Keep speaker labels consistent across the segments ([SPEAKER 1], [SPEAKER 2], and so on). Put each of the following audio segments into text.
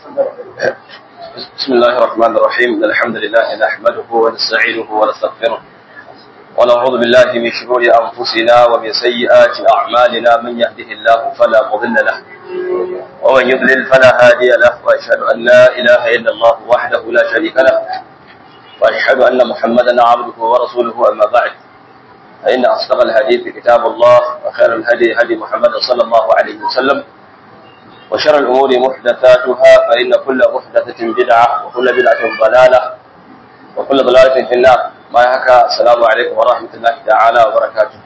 [SPEAKER 1] بسم الله الرحمن الرحيم. الحمد لله نحمده ونستعينه ونستغفره ونعوذ بالله من شرور أنفسنا ومن سيئات أعمالنا. من يهده الله فلا مضل له ومن يضلل فلا هادي له، وأشهد أن لا إله إلا الله وحده لا شريك له، وأشهد أن محمدا عبده ورسوله. أما بعد، فإن أصدق الحديث كتاب الله، وخير الهدي هدي محمد صلى الله عليه وسلم، وشر الأمور محدثاتها، فإن كل محدثة بدعة وكل بدعة ضلالة وكل ضلالة في النار. ما يحكى. السلام عليكم ورحمة الله تعالى وبركاته.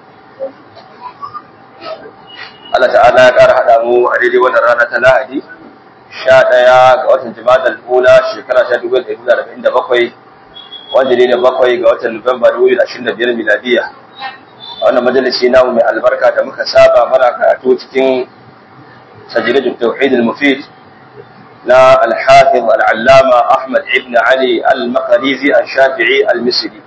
[SPEAKER 1] Allah ta'ala ya ƙara haɗa mu a daidai wannan rana ta Lahadi 11 ga watan Jumadal Ula shekara ta 2047, wanda ne 7 ga watan Nuwamba 2025 miladiya. A wannan majalisi namu mai albarka da muka saba mana karatu cikin سجلة التوحيد المفيد لا الحافظ العلامة أحمد ابن علي المقريزي الشافعي المصري.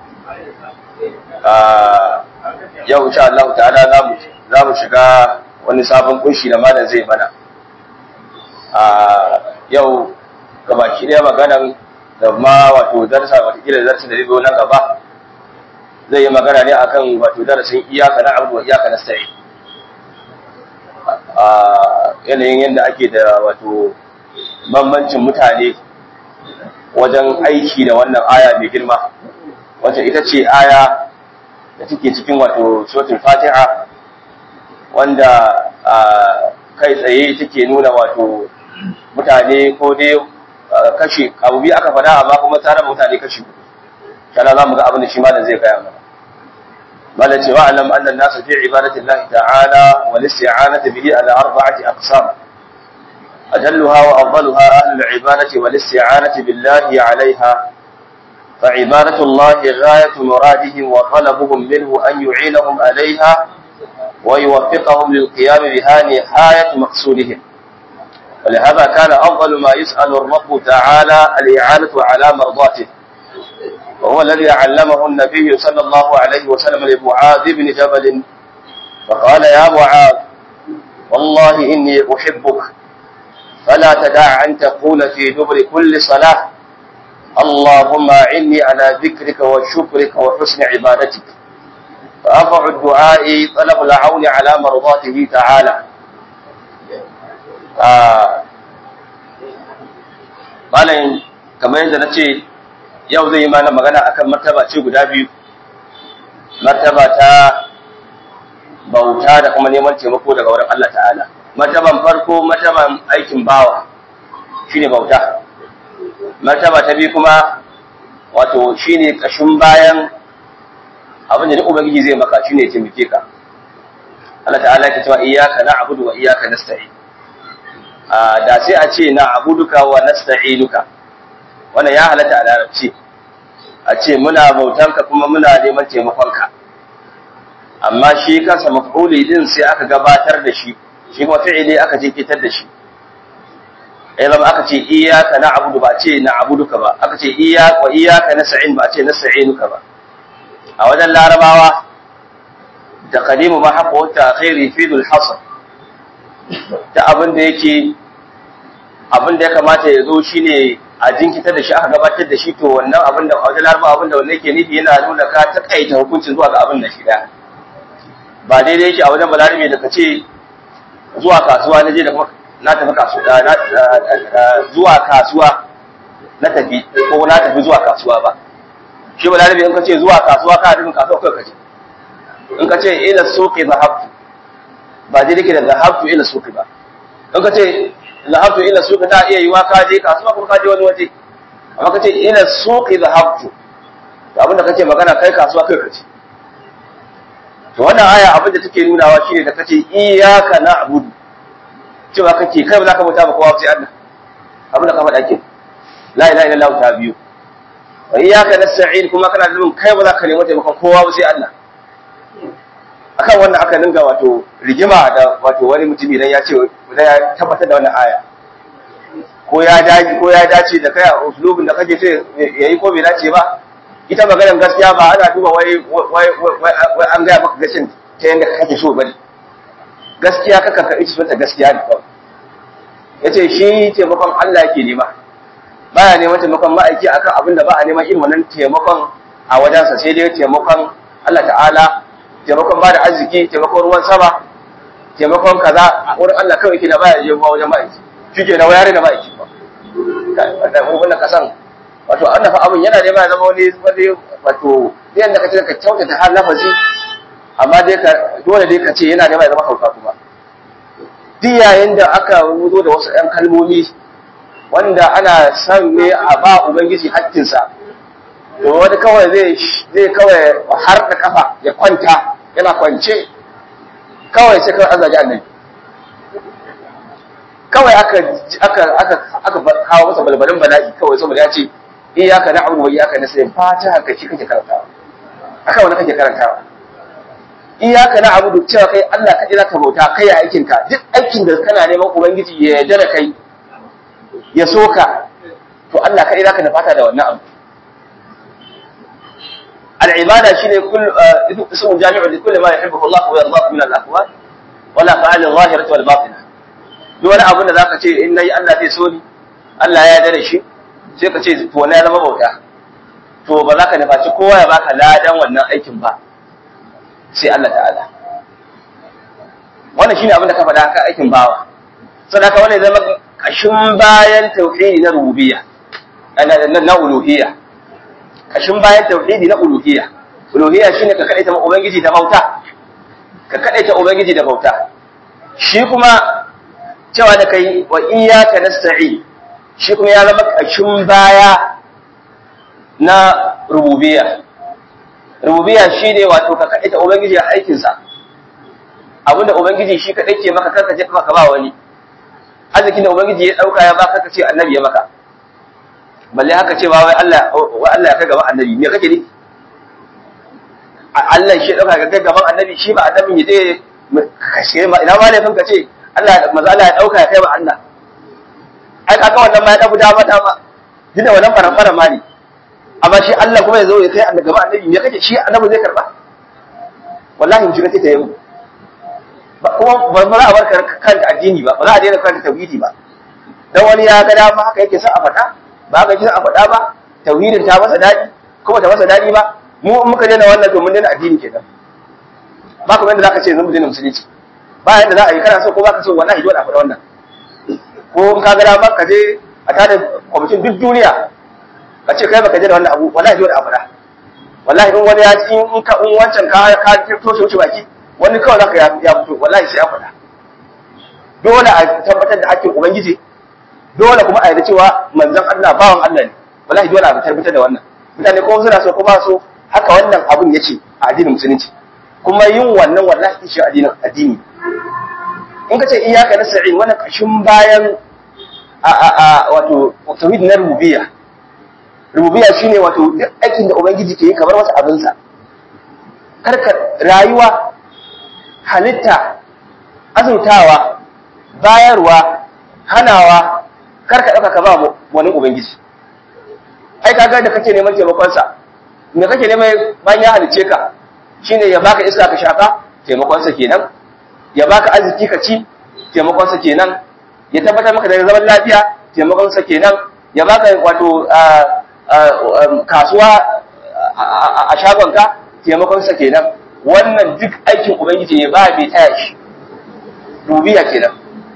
[SPEAKER 1] yau insha Allah ta'ala za mu shiga wani sabon kunshi da malam zai mana. Yau gabaki ɗaya maganan da ma wato darasa watakila darasa da zai zo nan gaba zai yi magana ne akan wato darasin iyaka na abu wa iyaka na sa'i. Yanayin yadda ake da wato bambancin mutane wajen aiki da wannan aya mai girma, wacce ita ce aya da take cikin wato suratul Fatiha, wanda kai tsaye take nuna wato mutane ko dai kashi abu biyu aka faɗa, amma kuma tare mutane kashi uku. Kana za mu ga abin da shi malam zai gaya mana. مالك واعلم أن الناس في عبادة الله تعالى والاستعانة به على 4 أقسام، أجلها وأفضلها أهل العبادة والاستعانة بالله عليها، فعبادة الله غاية مرادهم وطلبهم منه أن يعينهم عليها ويوفقهم للقيام بها نهاية مقصودهم. ولهذا كان أفضل ما يسأل الرب تعالى الإعانة على مرضاته، وهو الذي علمه النبي صلى الله عليه وسلم لمعاذ بن جبل، فقال يا معاذ والله إني أحبك، فلا تدع أن تقول في دبر كل صلاة اللهم أعني على ذكرك وشكرك وحسن عبادتك. فأرفع الدعاء طلب العون على مرضاته تعالى. قال كما يندى yau zai yi mana magana akan martaba ce guda biyu, martaba ta bauta da kuma neman taimako daga wurin Allah ta'ala. Martaban farko martaban aikin bawa shine bauta, martaba ta biyu kuma wato shine kashin bayan abin da duk ubangiji zai maka shine ya taimake ka. Allah ta'ala ya ce wa iyyaka na'budu wa iyyaka nasta'in. Da sai a ce na'buduka wa nasta'inuka, wannan ya halatta a larabci, a ce muna bautanka kuma muna neman taimakonka, amma shi kansa maf'uli din sai aka gabatar da shi kuma fi'ili aka jinkitar da shi. Zama aka ce iyyaka na'budu ba ce na'buduka ba, aka ce iyyaka nasta'in ba ce nasta'inuka ba. A wajen larabawa taqdimu ma haqqu ta'khir yufidu al-hasr, ta abin da ya kamata ya zo shine a jinkitar da shi aka gabatar da shi, to wannan abin da a wajen larabawa abin da wannan yake nufi yana nuna ka takaita hukuncin zuwa ga abin da shi da ba daidai yake a wajen balarabe da kace zuwa kasuwa na je da kuma na tafi kasuwa zuwa kasuwa na tafi ko na tafi zuwa kasuwa ba. Shi balarabe in kace zuwa kasuwa ka tafi kasuwa kai kace, in kace ila suqi zahabtu ba daidai yake da zahabtu ila suqi ba. In kace zahabtu ila suqi ta iya yiwa ka je kasuwa ko ka je wani waje, amma kace ila suqi zahabtu to abinda kake magana kai kasuwa kai kace. To wannan aya abinda take nunawa shine da kace iyyaka na'budu, cewa kake kai ba za ka bauta ba kowa sai Allah, abinda ka faɗa ke la ilaha illallah ta biyu. Wa iyyaka nasta'in kuma kana nufin kai ba za ka nemi taimakon kowa ba sai Allah. Akan wannan aka dinga wato rigima da wato wani mutumi idan ya ce idan ya tabbatar da wannan aya, ko ya dace da kai a uslubin da kake sai yayi ko bai dace ba. Ita maganar gaskiya ba ana duba wai an gaya maka gaskiya ta yanda kake so bane. Gaskiya kaka ka ita sunta gaskiya ne kawai. yace shi taimakon Allah yake nema baya neman taimakon ma'aiki akan abin da ba a neman irin wannan taimakon a wajensa, sai dai taimakon Allah ta'ala, taimakon ba da arziki, taimakon ruwan sama, taimakon kaza a wurin Allah kawai yake da baya je ba wajen ma'aiki shi ke na wayar da ma'aiki ba wannan kasan wato annafa abin yana da ya zama wani wato yanda kace ka kyautata har lafazi amma dai ka dole dai ka ce yana da ya zama hauka kuma duk yayin da aka zo da wasu ɗan kalmomi wanda ana san ne a ba ubangiji haƙƙinsa to wani kawai zai kawai har da kafa ya kwanta yana kwance kawai sai kawai azaji annabi kawai aka kawo masa balbalin bala'i kawai saboda ya ce iyyaka na'budu wa iyyaka nasta'in fatiha kai kake karantawa aka wani kake karantawa iyyaka na'budu cewa kai Allah kaɗai zaka bauta kai ya aikin ka duk aikin da kana neman ubangiji ya yarda da kai ya soka to Allah kaɗai zaka nufata da wannan abu al-ibada shine ismun jami'un li kulli ma yuhibbu Allah wa yardahu min al-aqwal wala fa'al al-zahirati wal batinah duk wani abu da zaka ce in nayi Allah zai so ni Allah ya yarda da shi sai ka ce to wannan ya zama bauta to ba za ka nufaci kowa ya baka ladan wannan aikin ba sai Allah ta'ala wannan shine abin da ka faɗa ka aikin bawa saboda ka wannan zama kashin bayan tauhidi na rububiyya na uluhiyya kashin bayan tauhidi na uluhiyya uluhiyya shine ka kadaita ubangiji da bauta ka kadaita ubangiji da bauta shi kuma cewa da kai wa iyyaka nasta'in shi kuma ya zama kashin baya na rububiyya rububiyya shine wato ka kadaita ubangiji a aikin sa abinda ubangiji shi kadai ke maka kanka je ka ba wani arzikin da ubangiji ya dauka ya baka kace annabi ya maka balle haka ce ba wai Allah ya kai gaban annabi me kake ni Allah shi dauka ka kai gaban annabi shi ba annabin ya je kashe ma ina ma laifin ka ce Allah maza Allah ya dauka ya kai ba Allah ai kaga wannan ma ya dabu dama dinda wannan farfara ma ne amma shi Allah kuma ya zo ya kai annabi gaban annabi me kake shi annabi zai karba wallahi mu shiga ta yau ba kuma ba za a bar kanka addini ba za a daina kanka tauhidi ba dan wani ya ga dama haka yake son a faɗa ba haka yake son a faɗa ba tauhidin ta masa dadi kuma ta masa dadi ba mu muka daina wannan to mun daina addini kenan ba kuma yanda zaka ce zan mu daina musulunci ba yanda za a yi kana so ko baka so wallahi dole a faɗa wannan ko in ka ga dama ka je a tada kwamitin duk duniya ka ce kai baka daina wannan abu wallahi dole a faɗa wallahi in wani ya ci in wancan ka toshe wuce baki wani kawai zaka ya fito wallahi sai an faɗa dole a tabbatar da hakkin ubangiji dole kuma a yarda cewa manzon Allah bawan Allah ne wallahi dole a tabbatar da wannan mutane ko suna so ko ba so haka wannan abun yace a addinin musulunci kuma yin wannan wallahi shi addini in ka ce iyyaka nasta'in wannan kashin bayan wato tauhid na rububiyya shine wato duk aikin da ubangiji ke yi kamar wasu abinsa karkar rayuwa halitta azurtawa bayarwa hanawa karka dauka ka ba wani ubangiji ai kaga da kake neman taimakon sa me kake neman bayan ya halice ka shine ya baka iska ka shaka taimakon sa kenan ya baka arziki ka ci taimakon sa kenan ya tabbatar maka da zaman lafiya taimakon sa kenan ya baka wato kasuwa a shagonka taimakon sa kenan wannan duk aikin ubangiji ne ba bai taya shi rububiyya kenan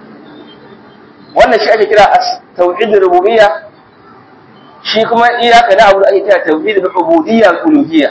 [SPEAKER 1] wannan shi ake kira tauhid rububiyya shi kuma iyaka na abu ake kira tauhid ubudiyya uluhiyya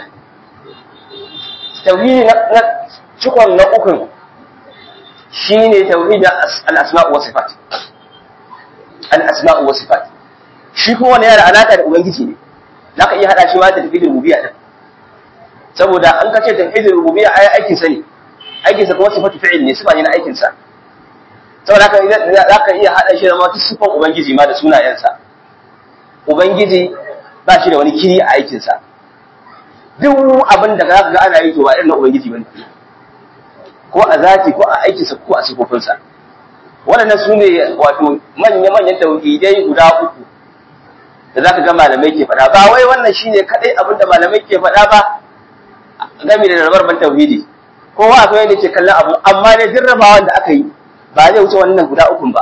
[SPEAKER 1] tauhid na cikon na ukun shine tauhid al-asma' wa sifat al-asma' wa sifat shi kuma wannan yana alaka da ubangiji ne zaka iya hada shi ma da tauhid rububiyya din saboda an kace tauhidul rububiyya ai aikin sa ne aikin sa kuma sifatu fi'il ne sifa ne na aikin sa saboda haka idan zaka iya hada shi da ma sifan ubangiji ma da sunayensa ubangiji ba shi da wani kiri a aikin sa duk abin da zaka ga ana yi to ba irin na ubangiji bane ko a zati ko a aikin sa ko a sifofin sa wannan sune wato manyan tauhidai guda uku da zaka ga malamai ke faɗa ba wai wannan shine kadai abin da malamai ke faɗa ba game da rabarban tauhidi kowa akwai yadda ke kallon abu amma ne jarrabawan da aka yi ba zai wuce wannan guda ukun ba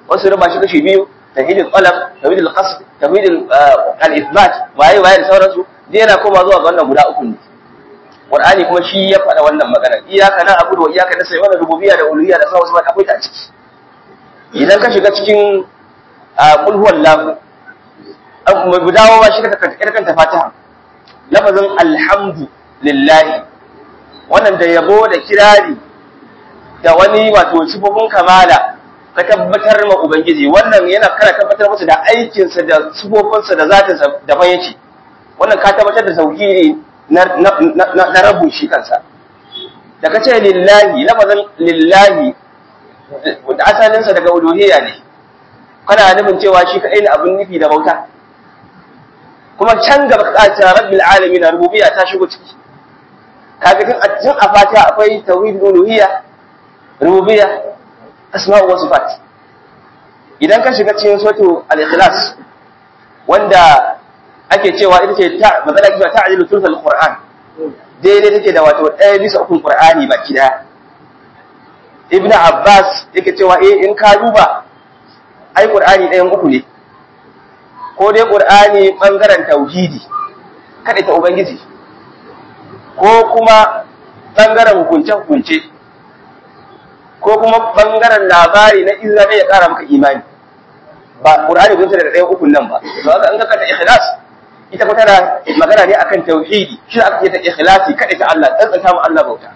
[SPEAKER 1] wasu raba shi kashi biyu tauhidul qalb tauhidul qasd tauhidul al-ithbat waye da sauransu dai yana koma zuwa ga wannan guda uku ne Qur'ani kuma shi ya faɗa wannan magana iyyaka na'budu wa iyyaka nasta'in wannan rububiyya da uluhiyya da sauransu ba akwai ta a ciki idan ka shiga cikin qul huwallahu mu dawo ba shi ka kanta Fatiha lafazin alhamdu lillahi wannan da yabo da kirari da wani wato sifofin kamala ka tabbatar ma ubangiji wannan yana kana tabbatar masa da aikinsa da sifofinsa da zatinsa daban yake wannan ka tabbatar da tauhidi na rabu shi kansa da kace lillahi lafazin lillahi da asalinsa daga uluhiyya ne kana nufin cewa shi kadai ne abin nufi da bauta kuma can gaba ka ce rabbil alamin rububiyya ta shigo ciki kaga tun a Fatiha akwai tauhid uluhiyya rububiyya asma'u wa sifat idan ka shiga cikin suratul al-ikhlas wanda ake cewa ita ce ta mazala cewa ta'dilu thuluthul qur'an daidai take da wato 1/3 qur'ani baki daya ibnu abbas yake cewa in ka duba ai qur'ani ɗayan uku ne ko dai qur'ani bangaren tauhidi kada ta ubangiji ko kuma bangaren hukunce ko kuma bangaren labari na izina ne ya kara maka imani ba qur'ani gunta da ɗayan uku nan ba to haka in ka kanta ikhlas ita ko tana magana ne akan tauhidi shi aka yi ta ikhlasi kada ta Allah tsantsanta mu Allah bauta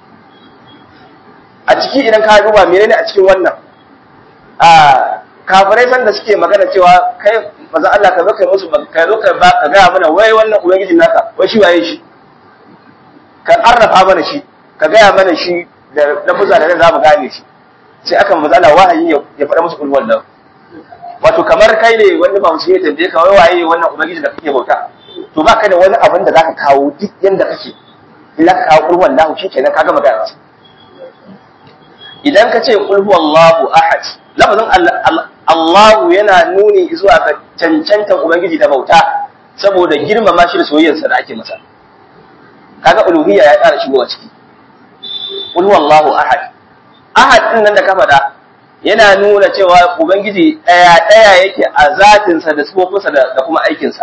[SPEAKER 1] a ciki idan ka duba menene a cikin wannan kafirai san da suke magana cewa kai maza Allah ka zo kai musu ka zo ka ga mana wai wannan ubangiji naka wai shi waye shi ka arrafa mana shi ka ga mana shi da lafuza da za mu gane shi sai aka maza Allah wahayi ya faɗa musu kullu wallahu wato kamar kai ne wanda ba musu ya tambaye ka wai waye wannan ubangiji da kake bauta to ba ka da wani abin da zaka kawo duk yanda kake illa ka kawo kullu wallahu shikenan ka gama gane idan ka ce qul huwallahu ahad lafazin Allahu yana nuni zuwa ga cancantan ubangiji da bauta saboda girmama shi da soyayyarsa da ake masa kaga uluhiyya ya tsara shigowa ciki qul huwallahu ahad ahad din nan da ka faɗa yana nuna cewa ubangiji daya yake a zatinsa da sifofinsa da kuma aikinsa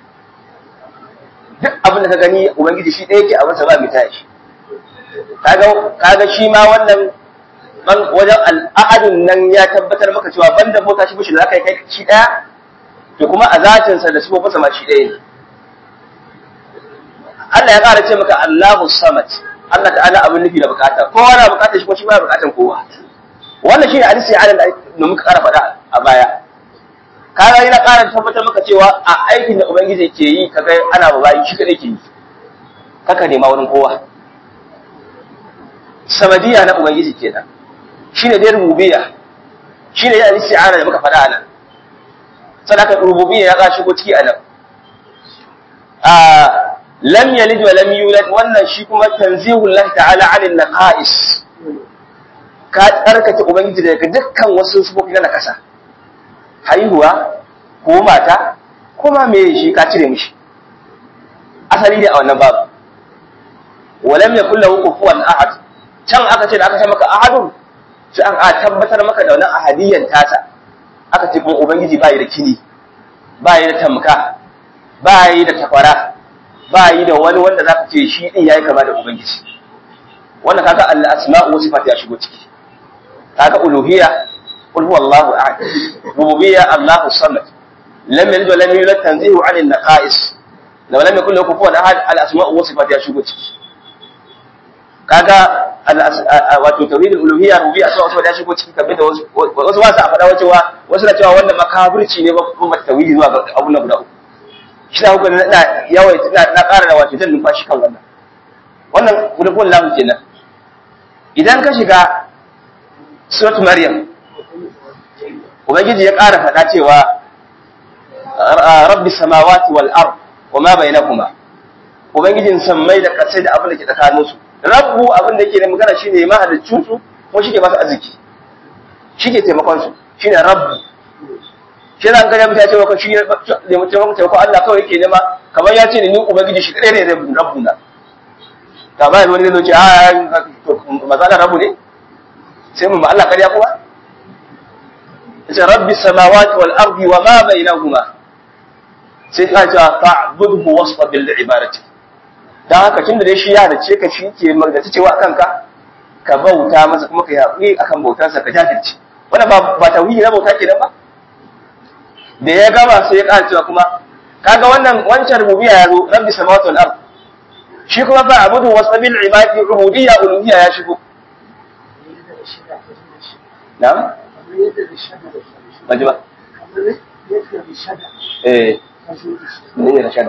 [SPEAKER 1] duk abin da ka gani ubangiji shi ɗaya yake abin sa ba mai tashi kaga shi ma wannan wajen al'adun nan ya tabbatar maka cewa banda bauta shi da zaka yi kai shi daya to kuma a zatinsa da sifofinsa ma shi ɗaya ne Allah ya ƙara ce maka Allahu Samad Allah ta'ala abin nufi da bukata kowa na bukatar shi ko shi ba bukatan kowa wannan shine hadisi alan da muka ƙara faɗa a baya kaga yana ƙara tabbatar maka cewa a aikin da ubangiji ke yi kaga ana babayi shi kadai ke yi kaka nema wurin kowa samadiya na ubangiji kenan shine dai rububiyya shine ya isti'ana da muka faɗa anan sadaka rububiyya ya ga shigo ciki anan lam yalid wa lam yulad wannan shi kuma tanzihul lahi ta'ala 'anil naqais ka tsarkake ubangiji daga dukkan wasu sifofi na nakasa haihuwa ko mata kuma me shi ka cire mishi asali dai a wannan babu walam yakul lahu kufuwan ahad can aka ce da aka ce maka ahadun sai an tabbatar maka da wannan ahadiyan tasa aka ce kuma ubangiji bai da kini bai da tamka bai da takwara bai da wani wanda zaka ce shi din yayi kama da ubangiji wannan kaga al-asma'u wa sifat ya shigo ciki kaga uluhiyya qul huwallahu ahad rububiyya Allahu samad lam yalid wa lam yulad tanzihu 'anil naqais law lam yakul lahu kufuwan ahad al-asma'u wa sifat ya shigo ciki kaga wato tauhidul uluhiyya rububiyya sai ya shigo ciki kamar da wasu ba su faɗa cewa wasu na cewa wannan makafirci ne ba tauhidi zuwa ga abun nan guda uku shi da hukun na yawaita na ƙara da wato dan numfashi kan wannan gudun lahu kenan idan ka shiga surat maryam ubangiji ya ƙara faɗa cewa rabbi samawati wal ard wama bainakuma ubangijin sammai da ƙasai da abin da ke tsakaninsu rabbu abin da yake da magana shine mahaliccin su ko shike ba su arziki shike taimakon su shine rabbu shi ran ga mutane cewa ko shi ne mutum ko Allah kawai yake nema kamar ya ce ni ubangiji shi kadai ne rabbuna ta bayan wani zai ce a mazala rabbu ne sai mun ba Allah kariya kuma ce rabbi samawati wal ardi wa ma bainahuma sai ka ce fa'budhu wastabir li ibadati dan haka tunda dai shi ya dace ka shi ke magana cewa akan ka bauta masa kuma kai haƙuri akan bautarsa ka jajirce wannan ba tauhidi na bauta kenan ba da ya gama sai ya ƙara cewa kuma kaga wancan rububiyya ya zo rabbi samawati wal ard shi kuma fa abudu wasabil ibadi rububiyya uluhiyya ya shigo na'am ba ne rashada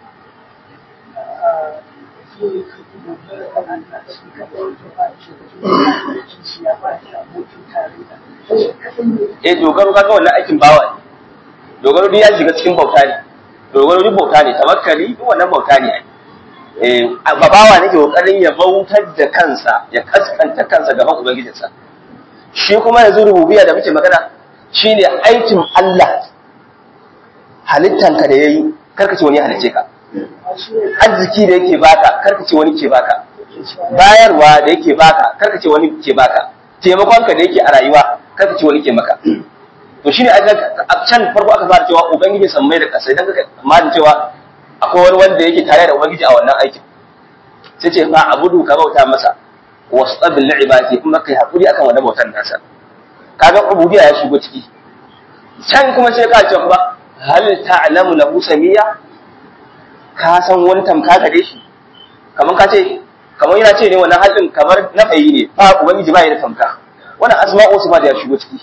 [SPEAKER 1] dogaro kaga wannan aikin bawa ne dogaro duk ya shiga cikin bauta ne dogaro duk bauta ne tawakkali duk wannan bauta ne bawa ne ke kokarin ya bautar da kansa ya kaskanta kansa gaban ubangijinsa shi kuma yanzu rububiyya da muke magana shine aikin Allah halittanka da yayi karkace wani halice ka arziki da yake baka karkace wani ke baka bayarwa da yake baka karkace wani ke baka taimakonka da yake a rayuwa karkace wani ke maka to shine a can farko aka fara cewa ubangiji san mai da kasai dan kaka amma cewa akwai wani wanda yake tare da ubangiji a wannan aikin sai ce fa abudu ka bauta masa wastabir li ibadati kuma kai hakuri akan wannan bautar nasa kaga ubudiyya ya shigo ciki can kuma sai ka ce kuma hal ta'lamu lahu samiyya ka san wani tamka gare shi kamar ka ce kamar yana ce ne wannan halin kamar na fayi ne fa ubangiji ba ya da tamka wannan asma'u su ba da ya shigo ciki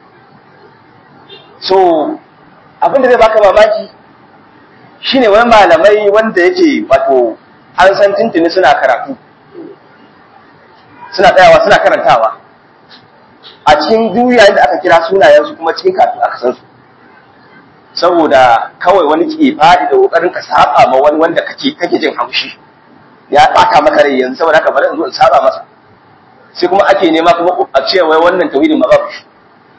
[SPEAKER 1] so abin da zai baka mamaki shine wani malamai wanda yake wato an san tintini suna karatu suna tsayawa suna karantawa a cikin duniya da aka kira sunayensu kuma cikin karatu aka san su saboda kawai wani ke faɗi da kokarin ka saba ma wani wanda kake jin haushi ya baka maka rai yanzu saboda haka bari in zo in saba masa sai kuma ake nema kuma a ce wai wannan tauhidin ma babu shi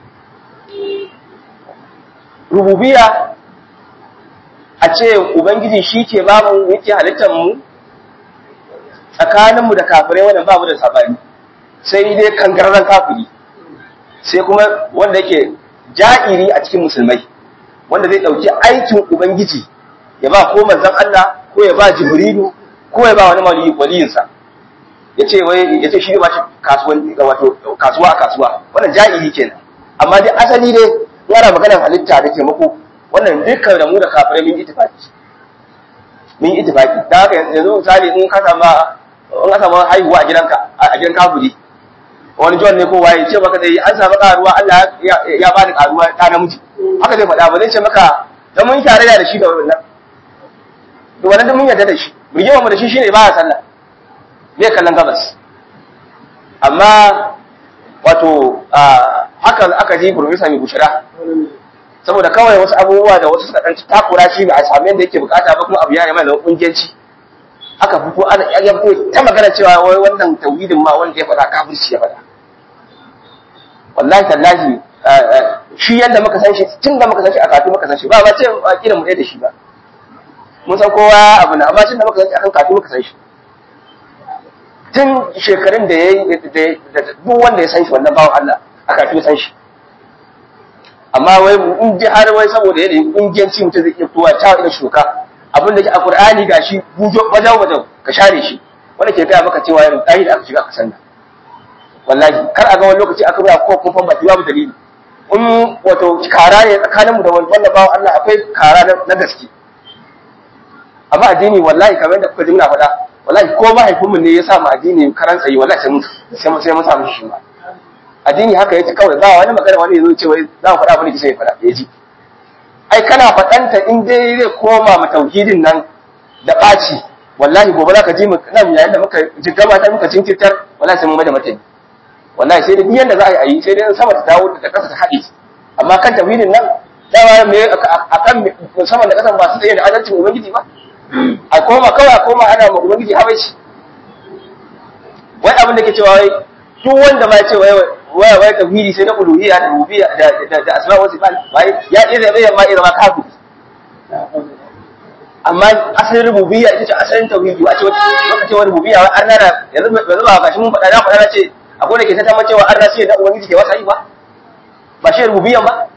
[SPEAKER 1] rububiyya a ce ubangiji shi ke babu yake halittar mu tsakaninmu da kafirai wannan babu da sabani sai dai kangararren kafiri sai kuma wanda yake ja'iri a cikin musulmai wanda zai dauki aikin ubangiji ya ba ko manzon Allah ko ya ba jibrilu ko ya ba wani waliyinsa yace shi ne ba shi kasuwa a kasuwa wannan ja'iri kenan amma dai asali dai yana maganar halitta da taimako wannan dukkan da mu da kafirai mun ittifaki da haka yanzu misali in ka samu haihuwa a gidanka a gidan kafiri wani John ne ko waye ce maka dai an samu karuwa Allah ya bani karuwa ta namiji haka zai faɗa ba zai ce maka dan mun tare da shi da wannan to wannan dan mun yarda da shi rigima mu da shi shine ba ya sallah bai kallon gabas amma wato haka aka ji professor mai bushara saboda kawai wasu abubuwa da wasu suka dan takura shi ba a samu yanda yake bukata ba kuma abu ya mai da kungiyanci aka fito ya fito ta magana cewa wai wannan tauhidin ma wanda ya faɗa kafirci ya faɗa wallahi tallahi shi yanda muka san shi tun da muka san shi a kafin muka san shi ba ce akida mu ɗaya da shi ba mun san kowa abu na amma tun da muka san shi akan kafin muka san shi tun shekarun da yayi da duk wanda ya san shi wannan bawan Allah a kafin san shi amma wai in ji har wai saboda yanayin kungiyanci mutum zai iya kowa ta ina shuka abin da ke a Qur'ani gashi bujo wajen ka share shi wanda ke gaya maka cewa irin dai da aka shiga kasan nan wallahi kar a ga wani lokaci aka ruwa ko kun baki babu dalili in wato kara ne tsakanin mu da wannan bawo Allah akwai kara na gaske amma addini wallahi kamar yadda kuka ji muna faɗa wallahi ko mahaifinmu ne ya sa mu addini karan tsayi wallahi sai mun samu shi ba addini haka yake kawai ba wani magana wani yazo ce wai za mu faɗa abin da kike faɗa ya ji ai kana faɗanta in dai zai koma mu tauhidin nan da ɓaci wallahi gobe za ka ji mu nan yayin da muka jiggama ta muka jinkirtar wallahi sai mun bada mata wallahi sai da biyan da za a yi sai dai sama ta dawo da ƙasa ta haɗe amma kan tauhidin nan dawa me akan musamman da ƙasan ba su tsaye da adalcin ubangiji ba a koma ana ma ubangiji habaici wai abin da ke cewa wai duk wanda ma ya ce wai tauhidi sai na uluhiyya da rububiyya da asma wa sifat wai ya iya zai ma iya ma kafiri amma asalin rububiyya ita ce asalin tauhidi wace wata wani rububiyya wai arna yanzu ba gashi mun faɗa na ce akwai da ke ta cewa arna sai da ubangiji ke wasa yi ba shi rububiyyan ba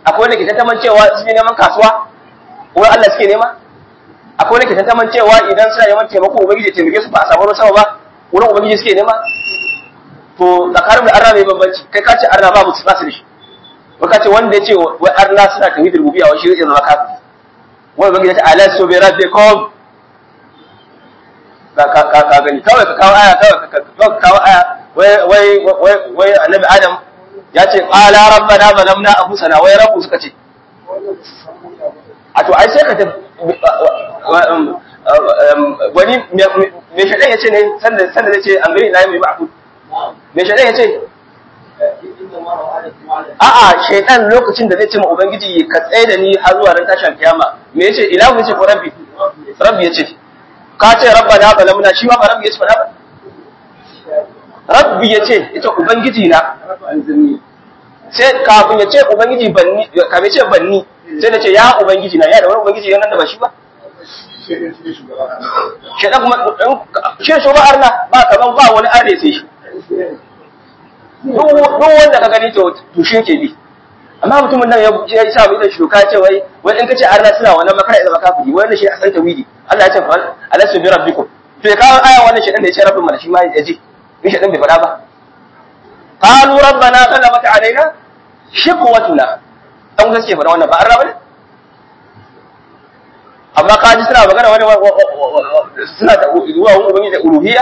[SPEAKER 1] akwai wanda ke tantaman cewa suke neman kasuwa wurin Allah suke nema, akwai wanda ke tantaman cewa idan suna neman taimako ubangiji ya taimake su ba a samu ruwan sama ba wurin ubangiji suke nema. To tsakanin da arna mai bambanci, kai ka ce arna babu su da shi, ba ka ce wanda ya ce wai arna suna tauhidul rububiyya wai shi zai zama kafiri, wai ubangiji ya ce alastu bi rabbikum ka gani kawai ka kawo aya kawai ka kawo aya wai annabi Adam ya ce qala rabbana zalamna anfusana wai rabbu suka ce a to ai sai ka wani me shaɗan ya ce ne sanda zai ce an gari na yi mai ba'afu me shaɗan ya ce a'a shaidan lokacin da zai ce ma ubangiji ka tsaye da ni har zuwa ran tashin kiyama me yace ilahu yace ko rabbi yace ka ce rabbana zalamna shi ma ba rabbi yace ba rabbi yace ita ubangiji na sai kafin ya ce ubangiji banni kafin ya ce banni sai da ce ya ubangiji na ya da wani ubangiji yana da ba shi ba shaidan kuma shi shugaba arna ba kaman ba wani arne sai shi duk wanda ka gani to shi ke bi, amma mutumin nan ya sa mu idan shuka ce wai in kace arna suna wannan makara idan kafiri wai wannan shi a san tawhidi Allah ya ce fa alastu bi rabbikum to ya kawo aya wannan shedan da ya ce rabbul mana shi ma ya ji in shedan bai faɗa ba qalu rabbana ghalabat alaina shiqwatuna an gaske faɗa wannan ba arna bane, amma ka ji suna magana wani suna da zuwa ubangiji da uluhiyya.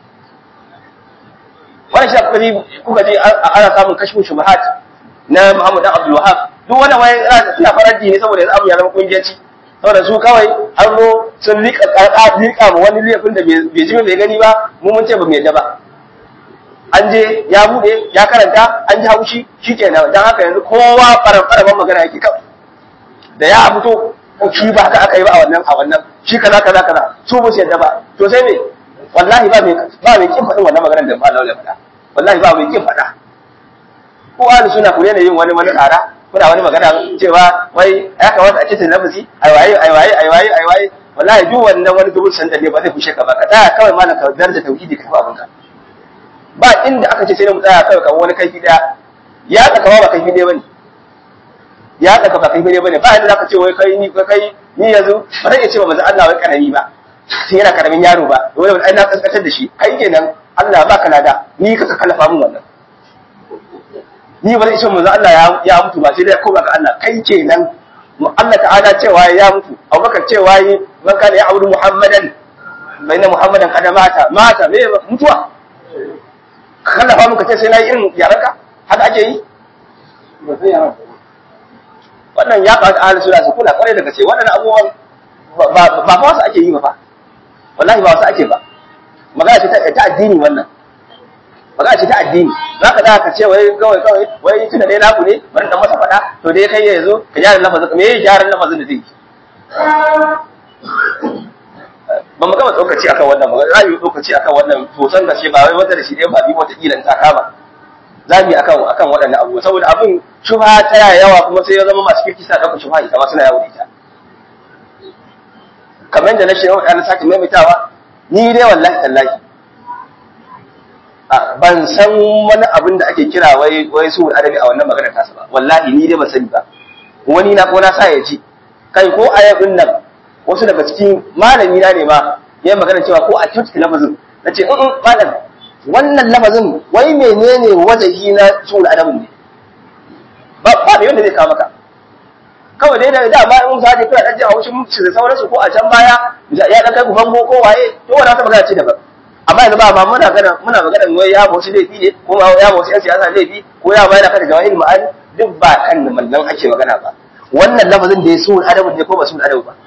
[SPEAKER 1] Wani shi kuka ji ana samun kashfin shubuhat na Muhammad dan Abdul Wahhab, duk wannan wai suna faraddi ne saboda yanzu abu ya zama kungiyanci, saboda su kawai an zo sun liƙa ma wani laifin da bai ji bai gani ba, mu mun ce ba mu yadda ba. An je ya bude ya karanta an ji haushi shikenan, dan haka yanzu kowa faran magana yake kawai da ya fito shi ba haka aka yi ba a wannan shi kaza su ba su yadda ba, to sai me wallahi ba mai kin faɗin wannan maganar da Allah ya faɗa, wallahi ba mai kin faɗa. Ko ahli suna ku ne yin wani tsara, kuna wani magana cewa wai ya kamata a ce nafsi ai waye wallahi duk wannan wani dubul sanda ne ba zai fushe ka ba, ka tsaya kawai malam ka darja tauhidi ka fa abinka. Ba inda aka ce sai mu tsaya kawai kan wani kaifi daya, ya tsaka ba kaifi daya bane, ya tsaka ba kaifi daya bane, ba inda zaka ce wai kai ni yanzu ba zai iya cewa manzo Allah wai karami ba sai yana karamin yaro ba, dole ai na kaskatar da shi kai kenan Allah baka lada, ni kaka kallafa mun wannan, ni ba zai ce manzo Allah ya mutu ba sai dai ko baka Allah kai kenan Allah ta'ala cewa ya mutu, Abubakar cewa yi man kana ya abudu Muhammadan baina Muhammadan kada mata me mutuwa kallafa mun kace sai na yi irin yaranka haka ake yi wannan ya faɗa ahli sunna su kula kware daga ce wannan abubuwan ba fa wasu ake yi ba fa, wallahi ba wasu ake ba, magana ce ta addini, wannan magana ce ta addini. Za ka da ka ce wai tuna dai naku ne bari dan masa faɗa to dai kai yazo ka gyara lafazin, me yayi gyaran lafazin da zai yi ba mu gama tsokaci akan wannan magana, za mu yi tsokaci akan wannan sosan da shi ba wai wanda da shi dai ba bi wata kilan ta kama, za mu yi akan waɗannan abubuwa saboda abin shubha ta yawa kuma sai ya zama masu kirki sa ɗaukar shubha ita ma suna yawo da ita. Kamar da na shi yau ɗan sake maimaitawa, ni dai wallahi tallahi ban san wani abin da ake kira wai su adabi a wannan maganar tasa ba, wallahi ni dai ban sani ba, wani na ko na sa ya ji kai ko ayabin nan wasu daga cikin malami na ne ma yayin magana cewa ko a cikin lafazin nace malam wannan lafazin wai menene wajahi na su adabin ne ba da yanda zai kawo maka, kawai dai da dama in za ka kira dan jin haushin mutu da sauransu ko a can baya ya dan kai ku bango ko waye to wannan ta magana ce daban. Amma yanzu ba muna magana wai ya ba wasu laifi ne ko ya ba wasu yan siyasa laifi ko ya ba yana kada jawahir ma'ani, duk ba kan mallan ake magana ba. Wannan lafazin da ya so adabin ne ko ba su adabu ba.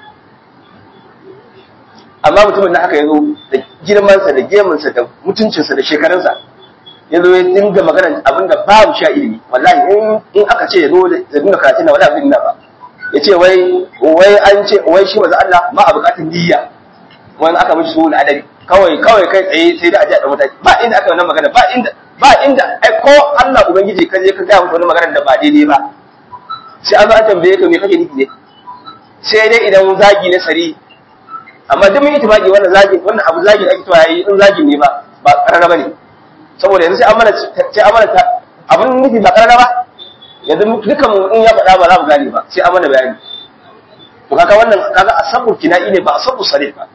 [SPEAKER 1] Amma mutumin da haka yazo da girmansa da gemunsa da mutuncinsa da shekarunsa yazo ya dinga magana abinda babu shi a ilimi, wallahi in aka ce yazo da dinga karatu na wala abin nan ba yace wai an ce wai shi manzo Allah ma a bukatun niyya wani aka mishi sunan adabi kawai kai tsaye sai da aje da mutane, ba inda aka wannan magana, ba inda ai ko Allah ubangiji ka je ka ga mutum magana da ba daidai ba sai an zo an tambaye ka me kake nufi ne, sai dai idan zagi na sari. Amma duk mun ittifaqi wannan abu zagi ake cewa yayi in zagi ne ba karara bane, saboda yanzu sai amana abun nufi ba karara ba yanzu dukan mu in ya faɗa ba za mu gane ba sai an mana bayani to kaga wannan kaga asabul kina'i ne ba asabul sarih ba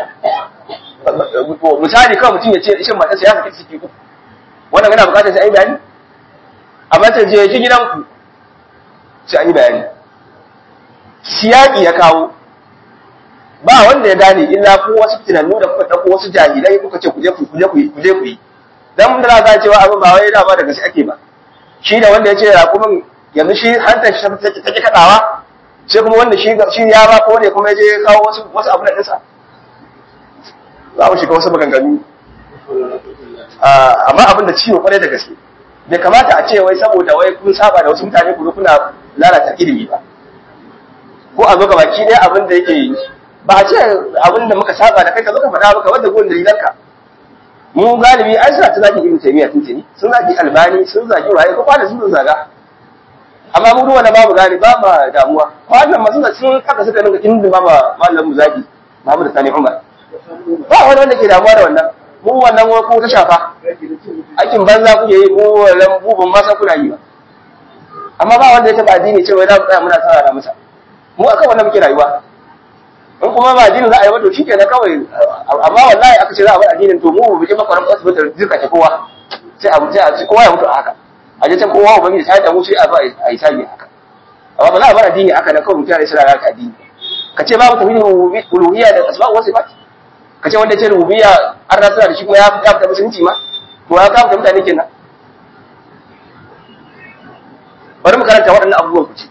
[SPEAKER 1] misali kawai mutum ya ce shin matarsa ya saki ciki uku wannan yana bukatar sai an yi bayani amma ta je gidanku sai an yi bayani siyaki ya kawo ba wanda ya gane illa ko wasu tunannu da kuka dauko wasu jahilai kuka ce ku je ku yi dan da za cewa abin ba wai da ba daga shi ake ba shi da wanda ya ce raƙumin yanzu shi hantar shi take kadawa sai kuma wanda shi ya ba ko ne kuma ya je kawo wasu abu da dinsa za mu shiga wasu maganganu amma abin da ciwo kwarai da gaske bai kamata a ce wai saboda wai kun saba da wasu mutane ku kuna lalata ilimi ba ko a zo ga baki ɗaya abin da yake ba a ce abin da muka saba da kai ka zo ka faɗa maka wanda gudun dalilanka mu galibi an suna ta zaki ibn taymiya tuntuni sun zaki albani sun zaki waye ko kwana sun zaga amma mu duwa na babu gani ba ma damuwa wannan masu sun haka suka ninka kin ba ma malamin zaki Muhammad Sani Umar ba wani wanda ke damuwa da wannan mu wannan ko ta shafa aikin banza kuke yi mu wannan bubun ma san kuna yi ba amma ba wanda ya taba addini cewa za mu tsaya muna tsara masa mu akan wannan muke rayuwa in kuma ba addinin za a yi wato shi kenan kawai amma wallahi aka ce za a bar addinin to mu mu je makwaran asibitin zirka ta kowa sai a kowa ya mutu a haka a je can kowa ubangiji sai da mu sai a zo a yi sabi haka amma ba za a bar addini haka nan kawai mutane suna raka addini ka ce babu tauhidin uluhiyya da asma'u wa sifat ka ce wanda ce rububiyya an rasa da shi kuma ya fita musulunci ma to ya kafa mutane kenan bari mu karanta waɗannan abubuwan ku ce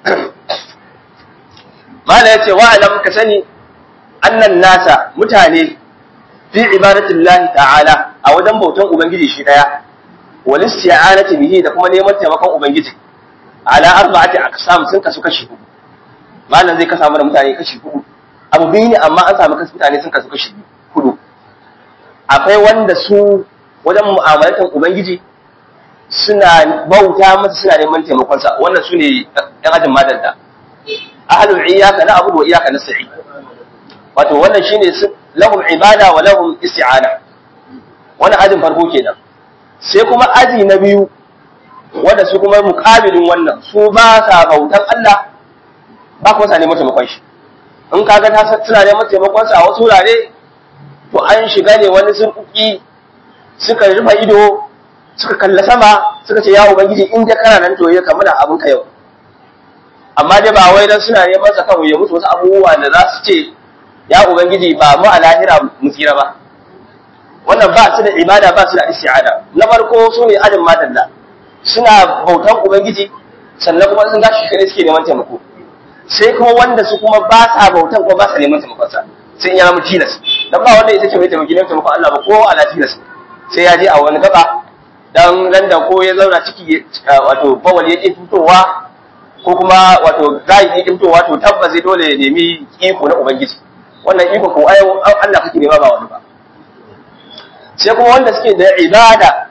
[SPEAKER 1] mala yace wa alam ka sani annan nasa mutane fi ibadatillahi ta'ala a wajen bautan ubangiji shi daya wal isti'anati bihi da kuma neman taimakon ubangiji ala arba'ati aqsam sun kasu kashi hudu malan zai kasa mana mutane kashi hudu abu biyu ne amma an samu kasu mutane sun kasu kashi hudu akwai wanda su wajen mu'amalatan ubangiji suna bauta masa suna neman taimakon sa wannan sune ɗan ajin madalla ahlul iyyaka na'budu wa iyyaka nasta'in wato wannan shine lahum ibada wa lahum isti'ana wannan ajin farko kenan sai kuma aji na biyu wanda su kuma muqabilin wannan su ba sa bautan Allah ba kuma sa neman taimakon shi in kaga ta suna neman taimakon sa a wasu wurare to an shiga ne wani sun kuki suka rufe ido suka kalla sama suka ce ya ubangiji in da kana nan to ya kamala abin ka yau amma dai ba wai dan suna neman sa kawai ya mutu wasu abubuwa da za su ce ya ubangiji ba mu a lahira mu tsira ba wannan ba su da ibada ba su da isti'ada na farko su ne adam madalla suna bautan ubangiji sannan kuma sun gashi kai suke neman taimako sai kuma wanda su kuma ba sa bautan kuma ba sa neman taimakon sa sai ya zama tilas dan ba wanda yake mai taimakon Allah ba ko ala tilas sai ya je a wani gaba dan nan da ko ya zauna ciki wato bawal ya fitowa ko kuma wato zai yi fitowa to tabbas zai dole ya nemi iko na ubangiji wannan iko ko ayo Allah kake nema ba wani ba sai kuma wanda suke da ibada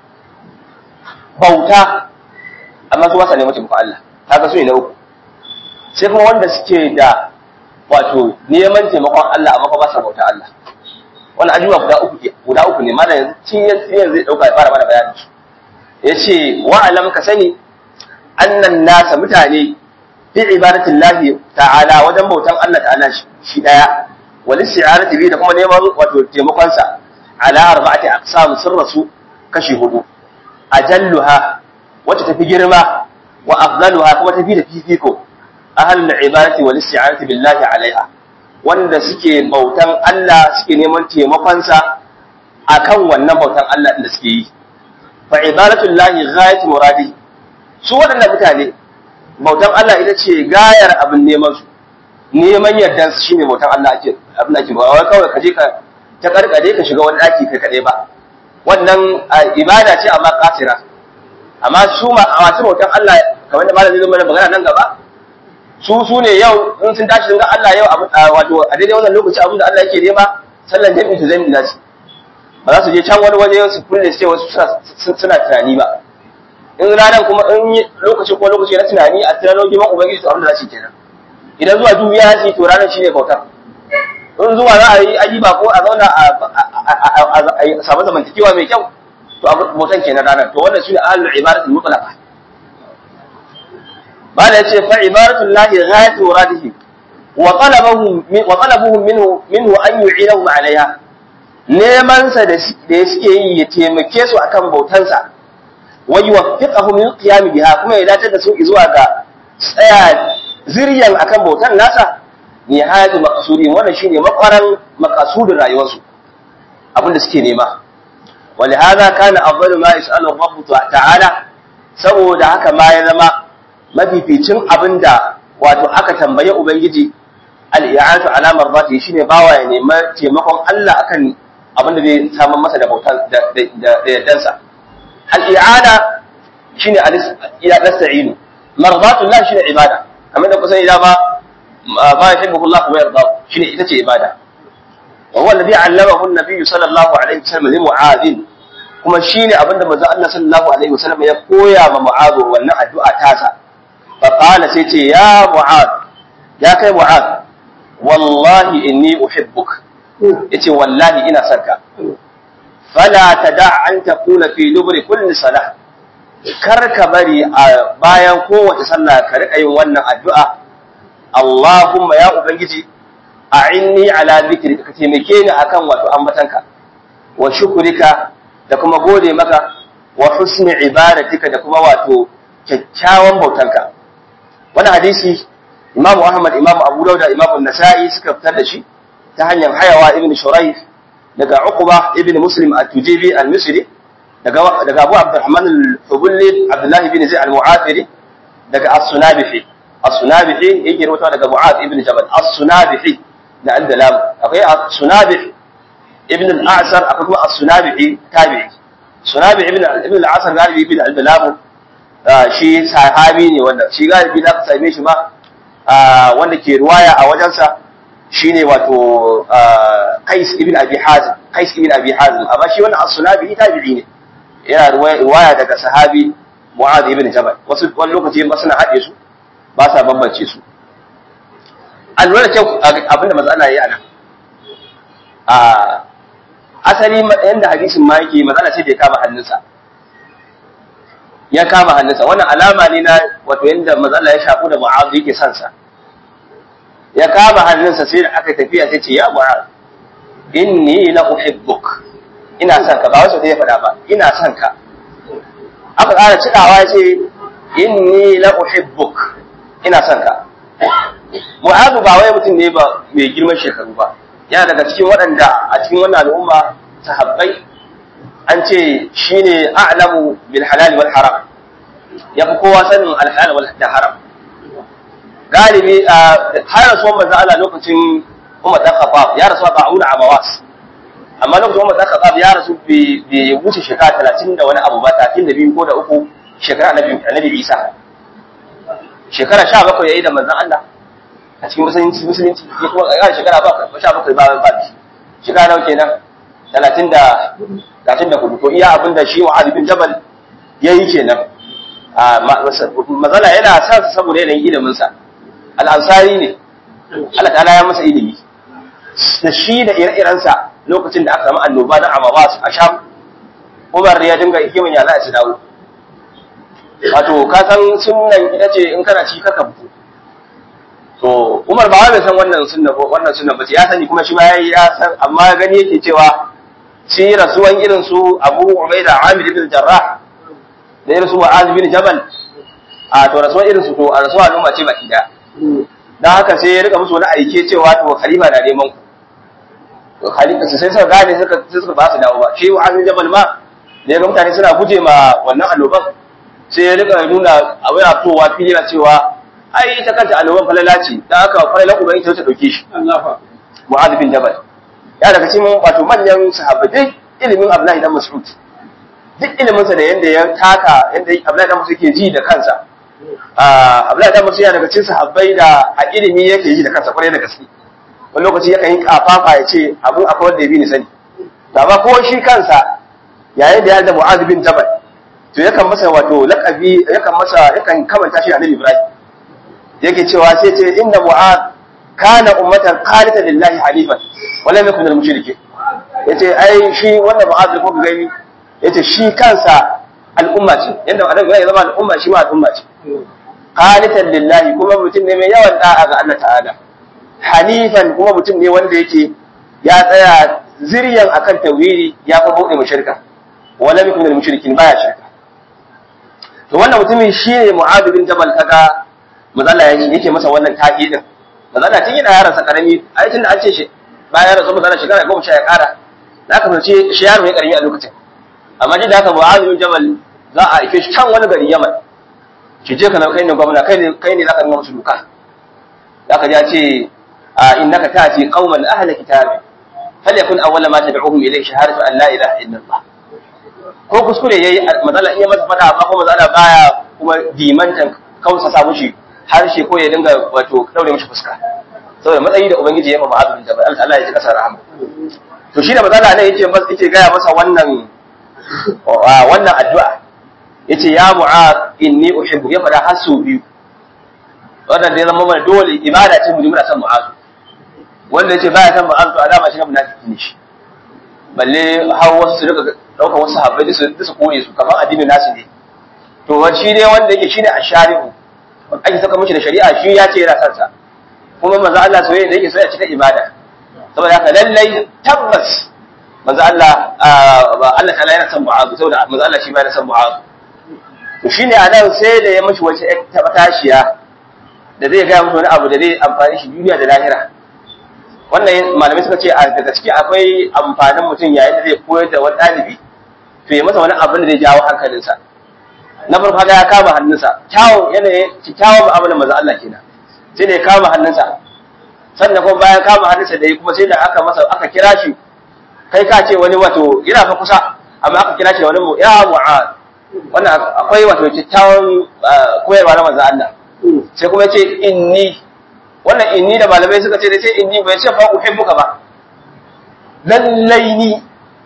[SPEAKER 1] bauta amma su wasa ne mutum ko Allah haka su ne na uku sai kuma wanda suke da wato neman taimakon Allah amma ba sa bauta Allah wannan ajuwa guda uku ne mana yanzu zai dauka ya fara mana bayani yace wa alam ka sani annan nasa mutane fi ibadatillahi ta'ala wajen bautan Allah ta'ala shi daya wal isti'anati bi da kuma neman wato taimakon sa ala arba'ati aqsam sirrasu kashi hudu ajalluha wacce tafi girma wa afdaluha kuma tafi da fifiko ahlul ibadati wal isti'anati billahi alaiha wanda suke bautan Allah suke neman taimakon sa akan wannan bautan Allah din da suke yi fa ibadatullahi ghayatu muradi su waɗannan mutane bautan Allah ita ce gayar abin neman su neman yardan su shine bautan Allah ake abin da ake ba wai kawai ka je ka ta karkade ka shiga wani daki kai kadai ba wannan ibada ce amma kasira amma su masu bautan Allah kamar da malamin zai mana magana nan gaba su ne yau in sun tashi sun ga Allah yau wato a daidai wannan lokaci abin da Allah yake nema sallan jami'i to zai dace ba za su je can wani waje su kulle su ce wasu suna tunani ba in ranar kuma in lokaci ko lokaci na tunani a tunanin girman ubangiji to abin da za su kenan idan zuwa dubiya ya ce to ranar shi ne bautar in zuwa za a yi ayyuka ko a zauna a samu zamantakewa mai kyau to bautan kenan ranar to wannan shi ne ahlul ibadatul mutlaqa bala yace fa ibaratullahi ghayatu muradihi wa talabuhum minhu an yu'inahu alaiha, neman sa da suke yi ya taimake su akan bautansa, wa yuwaffiqahum lil qiyam biha, kuma ya dace da su zuwa ga tsaya ziryan akan bautan nasa, ni hadi maqsudin, wannan shine makwaran maqasudin rayuwarsu, abinda suke nema. ولهذا كان أفضل ما يسأل الرب تعالى, saboda haka ma ya zama mafificin abinda wato aka tambaye ubangiji al-i'anatu ala mardati, shine bawa ya nemi taimakon Allah akan abinda zai samu masa da bautan da yaddansa. al-i'ana shine al-ista'inu, mardatullah shine ibada, kamar da kusan idan ma yuhibbu Allah wa yarda, shine ita ce ibada. وهو الذي علمه النبي صلى الله عليه وسلم لمعاذ, kuma shine abinda manzo Allah sallallahu alaihi wasallam ya koya ma Mu'adh wannan addu'a tasa. Fa qala sai ce ya Mu'adh, ya kai Mu'adh, wallahi inni uhibbuk, yace wallahi ina son ka. Fala tada' an taqula fi dubri kulli salah, kar ka bari a bayan kowace sallah ka rika yin wannan addu'a. Allahumma ya ubangiji a'inni ala dhikrika, ka taimake ni akan wato ambatanka, wa shukrika, da kuma gode maka, wa husni ibadatika, da kuma wato kyakkyawan bautanka. Wannan hadisi Imam Ahmad, Imam Abu Dawud, Imam An-Nasa'i suka fitar da shi ta hanyar Hayawa ibn Shuraih daga Uqba ibn Muslim at-Tujibi al-Misri, daga Abu Abdurrahman al-Hubulli Abdullah ibn Zayd al-Mu'afiri, daga As-Sunabihi. As-Sunabihi yake rawaito daga Mu'adh ibn Jabal. As-Sunabihi da al-Dalam, akwai As-Sunabihi ibn al-A'sar, akwai kuma As-Sunabihi tabi'i. Sunabihi ibn al-A'sar galibi ibn al-Dalam shi sahabi ne, wanda shi galibi za ka same shi ma wanda ke ruwaya a wajensa shine wato Qais ibn Abi Hazim, amma shi wannan As-Sunabihi tabi'i ne, yana ruwaya daga sahabi Mu'adh ibn Jabal. Wasu wani lokaci ba suna haɗe su, ba sa bambance su. An lura kyau abinda matsala ya yi ana. Asali yadda hadisin ma yake, matsala ce da ya kama hannunsa. Wannan alama ne na wato yadda matsala ya shafu da Mu'adh yake son sa. Ya kama hannunsa sai da aka tafiya sai ce ya Mu'adh, inni la uhibbuk, ina son ka, ba wasu da ya faɗa ba, ina son ka. Aka ƙara cikawa ya ce inni la uhibbuk, ina son ka. Mu'adh ba wai mutum ne ba mai girman shekaru ba, yana daga cikin waɗanda a cikin wannan al'umma sahabbai an ce shine a'lamu bil halal wal haram, yafi kowa sanin al halal wal haram. Galibi har rasuwan manzo Allah lokacin Umar dan Khattab ya rasu ba auna amawas, amma lokacin Umar dan Khattab ya rasu bai wuce shekara 30 da wani abu ba, 32 ko da uku shekara Annabi Isa. Shekara 17 yayi da manzon Allah a cikin musulunci, ya kuma ƙara shekara ba 17 ba shekara nawa kenan 34. To iya abinda shi Mu'adh bin Jabal yayi kenan. Mazala yana sa su saboda yanayin ilimin sa, al-Ansari ne, Allah ta'ala ya masa ilimi da shi da ire-iren sa. Lokacin da aka samu annoba na Amawas a Sham, Umar ya dinga hikimin ya za a ci dawo. Wato ka san sunnan ita ce in kana ci kaka fito. To Umar ba bai san wannan sunna ba ce, ya sani kuma shi ma ya san, amma gani yake cewa shi rasuwan irin su Abu Ubaida Amir ibn Jarrah da irin su Mu'adh bin Jabal, to rasuwan irin su, to a rasuwa al'umma ce baki da. Dan haka sai ya rika musu wani aike cewa to khalifa na neman ku. To khalifa sai suka gane suka ba su dawo ba. Shi Mu'adh bin Jabal ma da ya ga mutane suna guje ma wannan annoban, sai ya rika nuna a waya towa fili na cewa ai ita kanta annoban falala ce, dan haka falalan ubangi ta dauke shi. Mu'adh bin Jabal ya daga cikin wato manyan sahabbai, ilimin Abdullahi dan Mas'ud, duk ilimin sa da yanda ya taka, yanda Abdullahi dan Mas'ud yake ji da kansa. Abdullahi dan Mas'ud ya daga cikin sahabbai da a ilimi yake ji da kansa kwarai da gaske. Wani lokaci yakan yi kafafa ya ce abun akwai wanda ya bi ni sani. Amma ko shi kansa yayin da ya da Mu'adh bin Jabal, to yakan masa wato laqabi, yakan kamanta shi Annabi Ibrahim. Yake cewa sai ce inna Mu'adh kana ummatan qanita lillahi halifan wa lam yakun minal mushrikeen. Yace ai shi wannan Mu'adh ko ga gani, yace shi kansa al'umma ce, yanda Annabi ya zama al'umma, shi ma al'umma ce. qanitan lillahi kuma mutum ne mai yawan da'a ga Allah ta'ala hanifan kuma mutum ne wanda yake ya tsaya ziryan akan tauhidi ya kuma bude mushrika wala bikum minal mushrikin baya shirka to wannan mutumin shine Mu'adh bin Jabal kaga mazalla yake masa wannan taki din mazalla tun yana yaransa karami ai tunda an ce shi bayan rasul mazalla shekara 10 ya kara zaka fice shi yaro ne karami a lokacin amma da haka Mu'adh bin Jabal za a aike shi can wani gari Yaman ki je ka kai ne gwamna kai ne zaka ringa musu duka zaka ji a ce innaka ta'ti qauman ahla kitabi falyakun awwala ma tad'uhum ilayhi shahadatu an la ilaha illa Allah ko kuskure yayi mazalla in ya masa fada amma ko mazalla baya kuma dimantan kausa sa mushi harshe ko ya dinga wato daure mushi fuska saboda matsayi da ubangiji ya ma Mu'adh bin Jabal Allah ya ji kasa rahama to shi da mazalla ne yake gaya masa wannan addu'a yace ya Mu'adh inni uhibbu ya fada hasu biyu wannan da ya zama mana dole ibada ce mu muna san Mu'adh wanda yace baya san Mu'adh to alama shi munafiki ne shi balle har wasu su rika daukar wasu sahabbai su kore su kamar addinin nasu ne to shi ne wanda yake shine ashari'u ake saka mishi da shari'a shi ya ce yana san sa kuma manzo Allah soyayya da yake so ya cika ibada saboda haka lallai tabbas manzo Allah Allah ta'ala yana san Mu'adh saboda manzo Allah shi ba yana san Mu'adh to shine anan sai da ya mishi wace tashiya da zai ga musu wani abu da zai amfani shi duniya da lahira wannan malamai suka ce daga ciki akwai amfanin mutum yayin da zai koyar da wani ɗalibi to ya masa wani abin da zai jawo hankalinsa na farko ga ya kama hannunsa kyawun mu'amalar manzo Allah kenan sai da ya kama hannunsa sannan kuma bayan kama hannunsa da ya kuma sai da aka kira shi kai ka ce wani wato yana fa kusa amma aka kira shi da wani ya Mu'adh wannan akwai wato kyakkyawan koyarwa na manzo Allah sai kuma yace inni wannan inni da malamai suka ce da ce inni bai ce fa uhibbuka ba lallai ni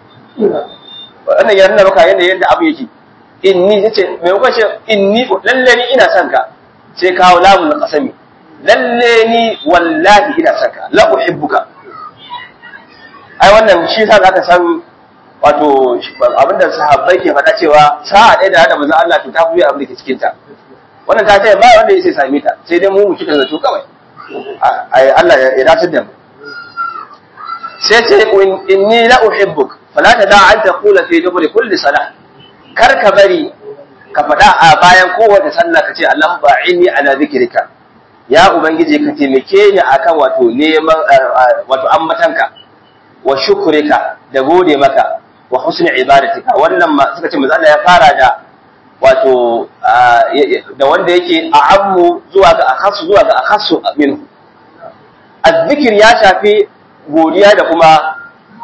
[SPEAKER 1] wannan ya nuna maka yanda abu yake inni yace mai kuka ce inni lallai ni ina son ka sai kawo lamul qasami lallai ni wallahi ina son ka la uhibbuka ai wannan shi sa zaka san wato abinda sahabbai ke faɗa cewa sa'a ɗaya da hada manzo Allah to ta buya abin da ke cikin ta wannan ta ce ba wanda yake same ta sai dai mu kika zato kawai Allah ya dace da mu sai ce inni la uhibbuk fala tada an taqula fi duburi kulli salah kar ka bari ka faɗa a bayan kowace sallah ka ce Allahumma ba'inni ala zikrika ya ubangiji ka taimake ni akan wato neman wato ambatanka wa shukrika da gode maka wa husni ibadatika wannan ma suka ce manzo Allah ya fara da wato da wanda yake a'ammu zuwa ga akhasu minhu azzikir ya shafi godiya da kuma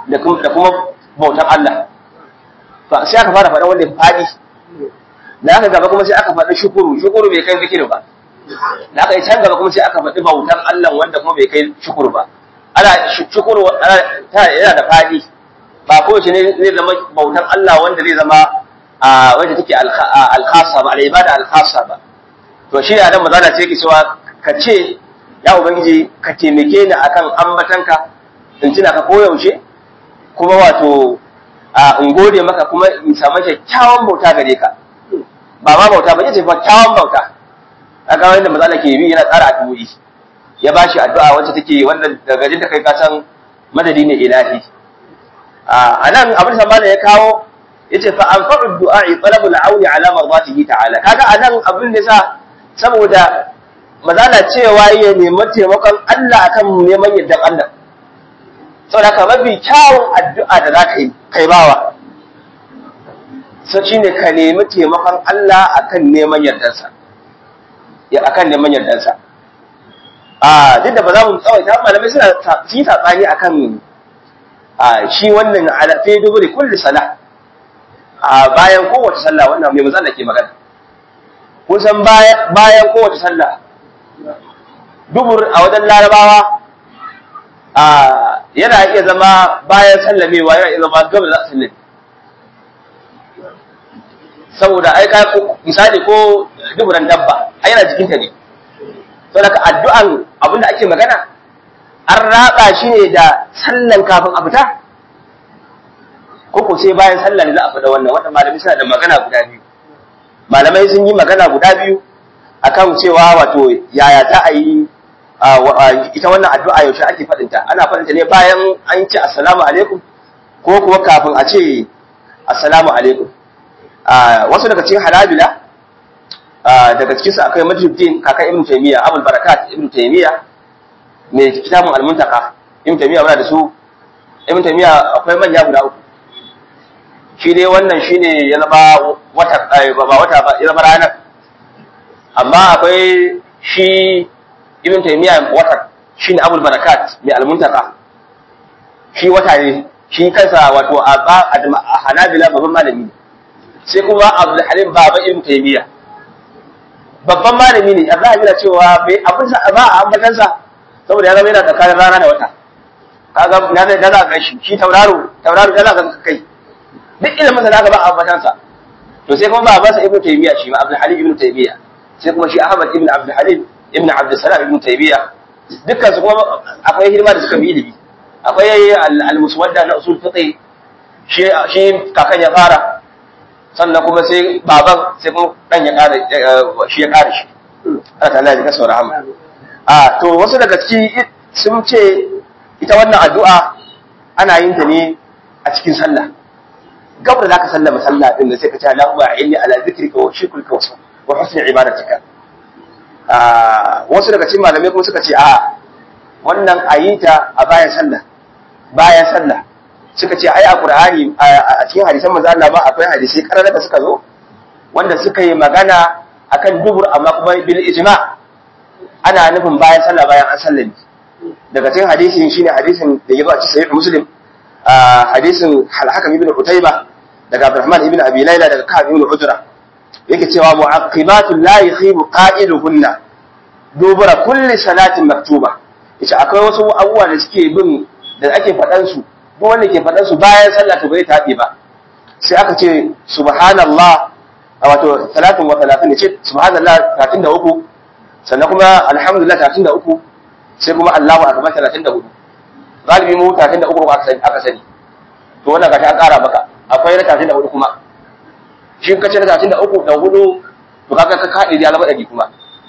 [SPEAKER 1] bautan Allah to sai aka fara faɗa wanda fadi da aka gaba kuma sai aka faɗi shukuru bai kai zikiri ba da aka yi can gaba kuma sai aka faɗi bautan Allah wanda kuma bai kai shukuru ba shukuru yana da fadi ba ko shi ne zai zama bautan Allah wanda zai zama wanda take al-khassa ba al-ibada al-khassa ba to shi adam mazala sai yake cewa ka ce ya ubangiji ka taimake ni akan ambatanka in tuna ka koyaushe kuma wato in gode maka kuma in samu kyakkyawan bauta gare ka ba ma bauta ba yace kyakkyawan bauta kaga wanda mazala ke bi yana tsara addu'o'i ya bashi addu'a wacce take wannan daga jin da kai ka san madadi ne ilahi anan abin da mallan ya kawo yace fa anfa'u du'a'i talabul auni ala mardatihi ta'ala kaga anan abin da sa saboda mazala cewa ya nemi taimakon Allah akan neman yardan Allah saboda ka mafi kyawun addu'a da zaka yi kai bawa sai shine ka nemi taimakon Allah akan neman yardansa akan neman yardansa duk da ba za mu tsawaita malamai suna yi sabani akan shi wannan ala fi duburi kulli salah bayan kowace sallah wannan mai manzo ke magana kun san bayan kowace sallah dubur a wajen larabawa yana iya zama bayan sallamewa yana iya zama gaba da sallame saboda ai ka misali ko duburan dabba ai yana jikinta ne saboda ka addu'an abinda ake magana an raba shi ne da sallan kafin a fita ko sai bayan sallah ne za a fada wannan malamai suna da magana guda biyu malamai sun yi magana guda biyu akan cewa wato yaya za a yi ita wannan addu'a yaushe ake faɗinta. Ana faɗinta ne bayan an ce assalamu alaikum ko kuma kafin a ce assalamu alaikum. Wasu daga cikin Hanabila daga cikin su akwai Majduddin kakan Ibn Taymiyyah, Abul Barakat Ibn Taymiyyah mai kitabun Al-Muntaqa. Ibn Taymiyyah muna da su. Ibn Taymiyyah akwai manya guda uku. Shi dai wannan shine ya zama wata ba ya zama ranar. Amma akwai shi Ibn Taymiyyah wata shine Abul Barakat mai Al-Muntaqa. Shi wata ne, shi kansa wato a Hanabila babban malami ne. Sai kuma Abdul Halim baba Ibn Taymiyyah babban malami ne. Allah ya cewa bai abin sa ba a ambatansa saboda ya zama yana tsakanin rana da wata. Kaga na da za ka shi tauraro da za ka kai duk ilimin sa zaka ba a ambatansa. To sai kuma babansa Ibn Taymiyyah shi ma Abdul Halim Ibn Taymiyyah, sai kuma shi Ahmad Ibn Abdul Halim Ibn Abdul Salam Ibn Taymiyyah. Dukkan su kuma akwai hidima da suka yi ilimi. Akwai al-Muswadda na usul fiqh shi kakan ya fara, sannan kuma sai baban sai kuma dan ya kare shi ya kare shi. Allah ta'ala ya kasa rahama. To wasu daga ciki sun ce ita wannan addu'a ana yin ta ne a cikin sallah. Gabar da zaka sallama sallah din da sai ka ce Allahumma inni ala zikrika wa shukrika wa husni ibadatika. Wasu daga cikin malamai kuma suka ce wannan ayita a bayan sallah. Bayan sallah suka ce ai a Qur'ani a cikin hadisan manzo Allah ba akwai hadisi karara da suka zo wanda suka yi magana akan dubur amma kuma bil ijma' ana nufin bayan sallah bayan an sallami. Daga cikin hadisin shine hadisin da yazo a cikin sahih Muslim, hadisin al-Hakam ibn Utayba daga Abdurrahman ibn Abi Layla daga Ka'ab ibn Ujra yake cewa mu'aqibatul la yakhibu qa'iluhunna dubura kulli salatin maktuba. Yace akwai wasu abubuwa da suke bin da ake faɗan su, duk wanda ke faɗan su bayan sallah to bai tabe ba. Sai aka ce subhanallah wato 33 ne, ce subhanallah 33, sannan kuma alhamdulillah 33, sai kuma Allahu akbar 34. Galibi mu 33 aka sani. To wannan gashi an ƙara maka. Akwai na 34 kuma. Shi kace na 33 da 4 to kaga ka kade da alama dadi kuma.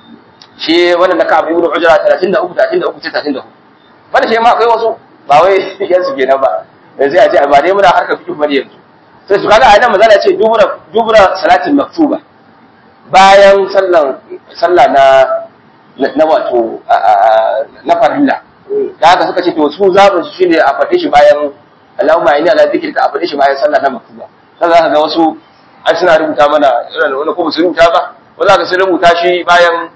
[SPEAKER 1] Shi wannan da ka Abu Ujra 33 ce 34. Banda shi ma akwai wasu ba wai yansu kenan ba. Yanzu a ce ba dai muna harkar fiqh bane yanzu. Sai su kaga a nan mazala ce dubura salatin maktuba. Bayan sallah na wato na farilla. Da haka suka ce to su zaɓin su shine a faɗe shi bayan Allahumma inni ala zikrika, a faɗe shi bayan sallah na maktuba. Sai za ka ga wasu an suna rubuta mana irin wani ko su rubuta ba, wanda ka sun rubuta shi bayan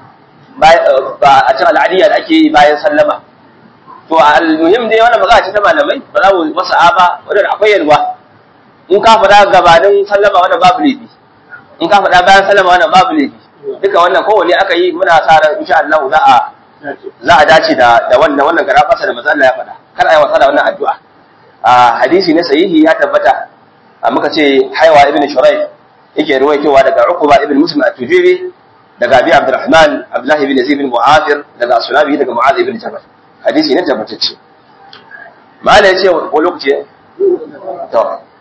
[SPEAKER 1] ba a cikin al'adiyya da ake yi bayan sallama. To al-muhim dai wannan magana ce ta malamai, ba za mu masa ba wanda akwai yalwa. In ka faɗa gabanin sallama wannan babu laifi, in ka faɗa bayan sallama wannan babu laifi. Duka wannan kowanne aka yi muna sa ran insha Allah za a dace da wannan gara fasa da manzo Allah ya faɗa. Kar ai wasa da wannan addu'a. Hadisi ne sahihi ya tabbata. Muka ce Haywa ibn Shuraih yake ruwaitowa daga Uqba ibn Muslim at-Tujibi, daga Abi Abdurrahman Abdullah ibn Yazid ibn Mu'athir, daga Sulabi daga Mu'adh ibn Jabal. Hadisi ne tabbatacce. Mala yace ko lokaci to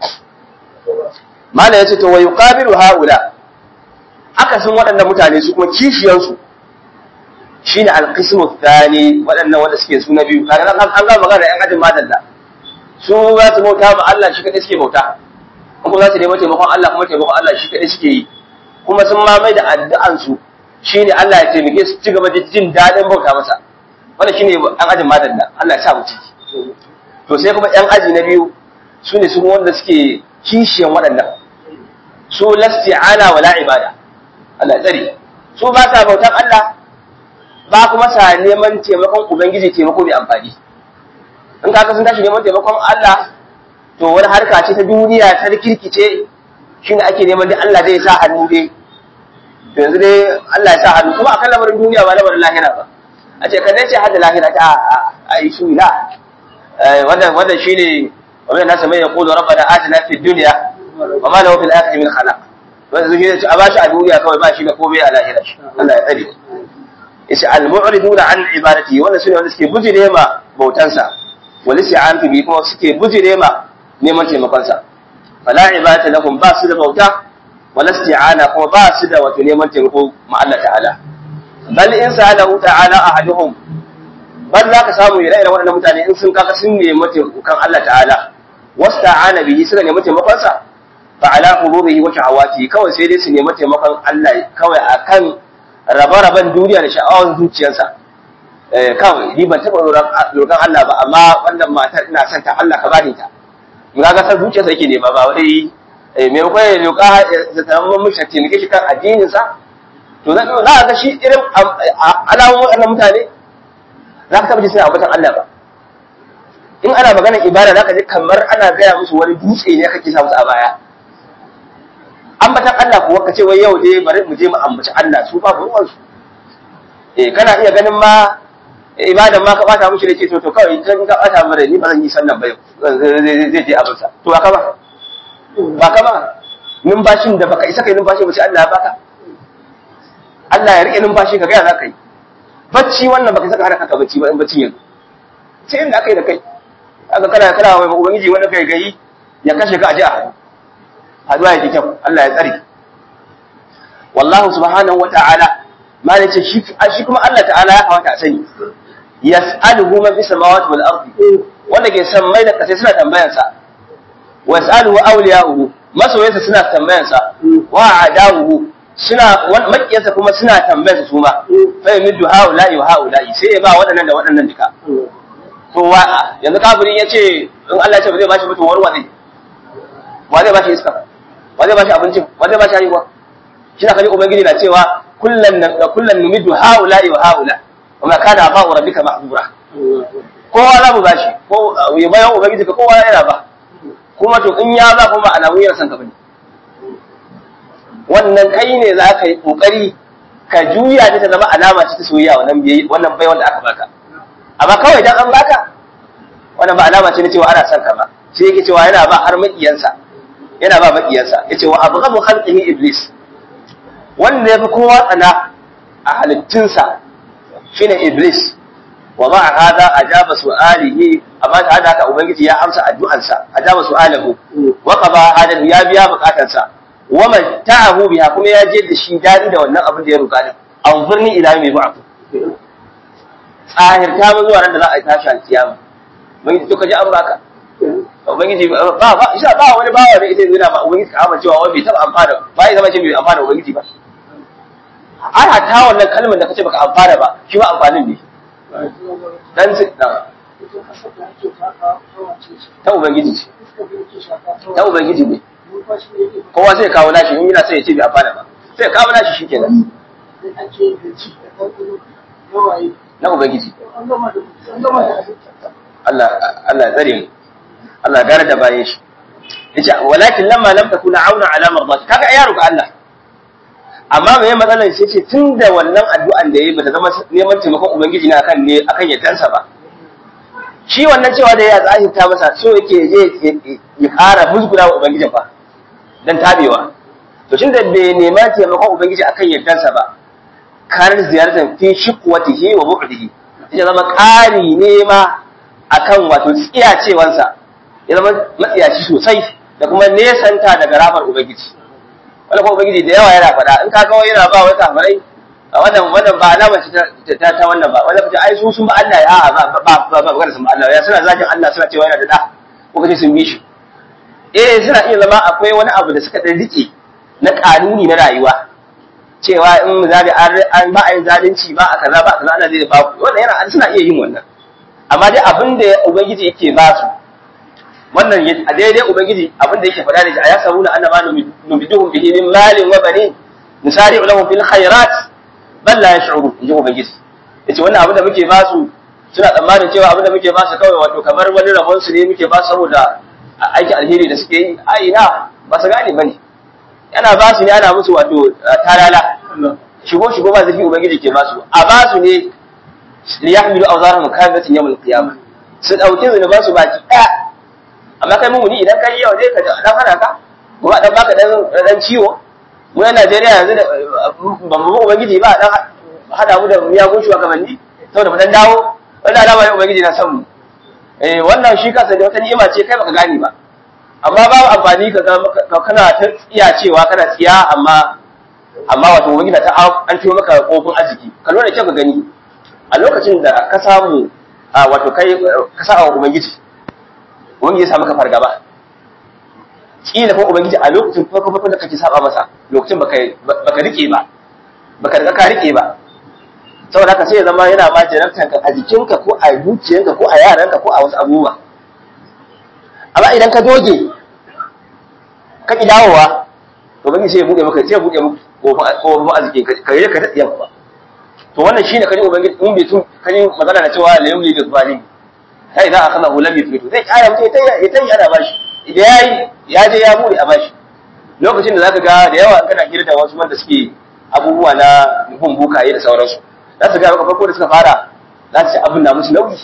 [SPEAKER 1] Mala yace to wa yuqabilu haula, aka san waɗannan mutane su kuma kishiyansu shine al-qismu thani, waɗannan wanda suke su na biyu. Kaga an ga magana ɗan ajin madalla, su za su bauta ma Allah shi kadai suke bauta, kuma za su nemi taimakon Allah kuma taimakon Allah shi kadai suke yi, kuma sun mamaye da addu'an su shine Allah ya taimake su ci gaba da jin daɗin bauta masa. Wannan shine ɗan ajin madalla, Allah ya sa mu ciki. To sai kuma ɗan aji na biyu su ne su wanda suke kishiyan waɗannan, su lasti'ana wala ibada. Allah tsare su ba sa bautan Allah ba kuma sa neman taimakon ubangiji taimako mai amfani. In ka sun tashi neman taimakon Allah to wani harka ce ta duniya ta kirkice shine ake neman dai Allah zai sa hannu dai. To yanzu dai Allah ya sa hannu kuma akan lamarin duniya ba lamarin lahira ba. A ce kan ce hadda lahira ta ai su ila wannan shine wannan nasa mai yaqulu rabbana atina fid dunya wa ma lahu fil akhirati min khalaq. Wanda zai ce a bashi a duniya kawai ba shi da komai a lahira shi. Allah ya tsare. Yace al-mu'riduna an ibadati, wannan sune wanda suke bujire ma bautansa, wal isti'anatu bi kuma suke bujire ma neman taimakon sa. Fala ibadata lahum, ba su da bauta wala isti'ana kuma ba su da wato neman taimako ma Allah ta'ala bal in sa'alahu ta'ala ahaduhum bal zaka samu ire-iren waɗannan mutane in sun kaka sun nemi taimakon Allah ta'ala wasta'ana bihi suka nemi taimakon sa fa ala qurubihi wa shahawati kawai sai dai su nemi taimakon Allah kawai akan rabe-raben duniya da sha'awar zuciyarsa kawai ni ban taɓa roƙon Allah ba amma wannan matar ina son ta Allah ka bani ta in ga san zuciyarsa yake nema ba wai me ko ya roƙa da tamman mishi taimake shi kan addinin sa to za ga shi irin alamun waɗannan mutane za ka taɓa ji sai abatan Allah ba in ana maganar ibada za ka ji kamar ana gaya musu wani dutse ne kake sa musu a baya ambatan Allah kuwa ka ce wai yau dai bari mu je mu ambaci Allah su ba ruwan su kana iya ganin ma ibadan ma ka bata mushi da ke to kawai kan ka bata mare ni ba zan yi sallan ba zai je abin sa to ba ka ba numfashin da baka isa kai numfashi ba sai Allah ya baka Allah ya rike numfashi ka ga za ka yi bacci wannan baka saka haraka ka bacci ba in bacci yanzu sai inda aka yi da kai aka kana wai ubangiji wanda kai gayi ya kashe ka a ji a haduwa ya kyau Allah ya tsare wallahu subhanahu wata'ala ma ne ce shi kuma Allah ta'ala ya kawata a sani yas'aluhu man fis samawati wal ardi wanda ke sammai da kasai suna tambayan sa wa yas'aluhu awliya'uhu masoyansa suna tambayan sa wa adawu suna makiyansa kuma suna tambayan sa su ma fa yamiddu haula'i wa haula'i sai ya ba waɗannan da waɗannan duka to yanzu kafirin yace in Allah ya ce ba zai bashi mutuwar wa zai bashi iska wa zai bashi abincin wa zai bashi haihuwa shi na kaji ubangiji na cewa kullan numiddu haula'i wa haula wa ma kana ba'u rabbika ma'zura kowa za mu bashi ko ya bayan ubangiji ka kowa yana ba kuma to in ya ba kuma alamu yana san ka bane wannan kai ne za ka yi kokari ka juya ta zama alama ce ta soyayya wannan bai wanda aka baka amma kawai dan an baka wannan ba alama ce na cewa ana son ka ba sai yake cewa yana ba har makiyansa yace wa abghadu khalqihi iblis wanda yafi kowa tsana a halittunsa shine iblis wa ma hada ajaba su'alihi amma ta haka ubangiji ya amsa addu'ansa ajaba su'alahu wa qaba hada ya biya bukatansa wa mata'ahu biha kuma ya je da shi dadi da wannan abin da ya roƙa din anfurni ila mai ba'u tsahir ta zuwa ran da za a tashi alkiyama mun to kaje an baka ubangiji ba isa ba wani bawa da ita yana ba ubangiji ka amince cewa wai bai taba amfana ba ya zama ce bai amfana ubangiji ba ai hatta wannan kalmar da kace baka amfana ba shi ba amfanin ne dan ta ubangiji ne kowa sai kawo nashi in yana sai ya ce bai amfana ba sai kawo nashi shikenan na ubangiji Allah tsare mu Allah gara da bayan shi yace walakin lamma lam takuna auna ala mardati kaga ya roƙa Allah amma me matsalar shi ce tunda wannan addu'an da yayi bata zama neman taimakon ubangiji ne akan yadansa ba shi wannan cewa da ya zahirta masa so yake je ya fara musgura wa ubangijin fa dan tabewa to tunda bai nema taimakon ubangiji akan yadansa ba kar ziyartar fi shiqwatihi wa bu'dihi ya zama ƙari nema akan wato tsiyacewansa ya zama matsiyaci sosai da kuma nesanta daga rafar ubangiji wanda kuma ubangiji da yawa yana faɗa in ka ga yana ba wata kafirai wannan ba alama ce ta wannan ba wanda kace ai su sun ba Allah ya ba magana sun ba Allah ya suna zakin Allah suna cewa yana da da ko kace sun bi shi suna iya zama akwai wani abu da suka dan rike na kanuni na rayuwa cewa in zabi an ba ai zalunci ba a kaza ba kaza Allah zai ba ku wannan yana suna iya yin wannan amma dai abin da ubangiji yake ba su wannan a daidai ubangiji abin da yake faɗa da a yasabuna annama nubiduhum bihi min malin wa banin nusari'u lahum fil khairat bal la yash'urun inji ubangiji yace wannan abin da muke ba su suna tsammanin cewa abin da muke ba su kawai wato kamar wani rabon su ne muke ba su saboda aiki alheri da suke yi a ina ba su gane bane yana ba su ne ana musu wato talala shigo ba zafi ubangiji ke ba su a ba su ne liyahmilu awzarahum kamilatin yawm al-qiyamah su dauke zunuban su baki daya amma kai mumuni idan kai yau dai ka dan hana ka ko dan baka dan ciwo mu na Najeriya yanzu da ban mu ubangiji ba dan hada mu da miyagun shugabanni saboda mu dan dawo wannan alama ne ubangiji na san mu wannan shi kansa da wata ni'ima ce kai baka gani ba amma babu amfani ka kana ta tsiya cewa kana tsiya amma wato wani ta an ciwo maka kofin arziki ka lura da kyau ka gani a lokacin da ka samu wato kai ka sa wa ubangiji ya sa maka fargaba kila ko ubangiji a lokacin farko da kake saba masa lokacin baka rike ba baka riga ka rike ba saboda haka sai ya zama yana ba jarabtan ka a jikinka ko a zuciyanka ko a yaranka ko a wasu abubuwa amma idan ka doge ka ki dawowa to bangi sai ya buɗe maka sai ya buɗe maka ko arziki ka yi ka tafiya ba to wannan shine kaje ubangiji in bai tun kaje magana da cewa la yumli bil zalim sai idan aka lahu lam yuflitu zai kara mutai tayi ana bashi idan ya je ya buɗe a bashi lokacin da zaka ga da yawa kana hira da wasu wanda suke abubuwa na nufin bukaye da sauransu za su ga maka farko da suka fara za su ci abin na musu nauyi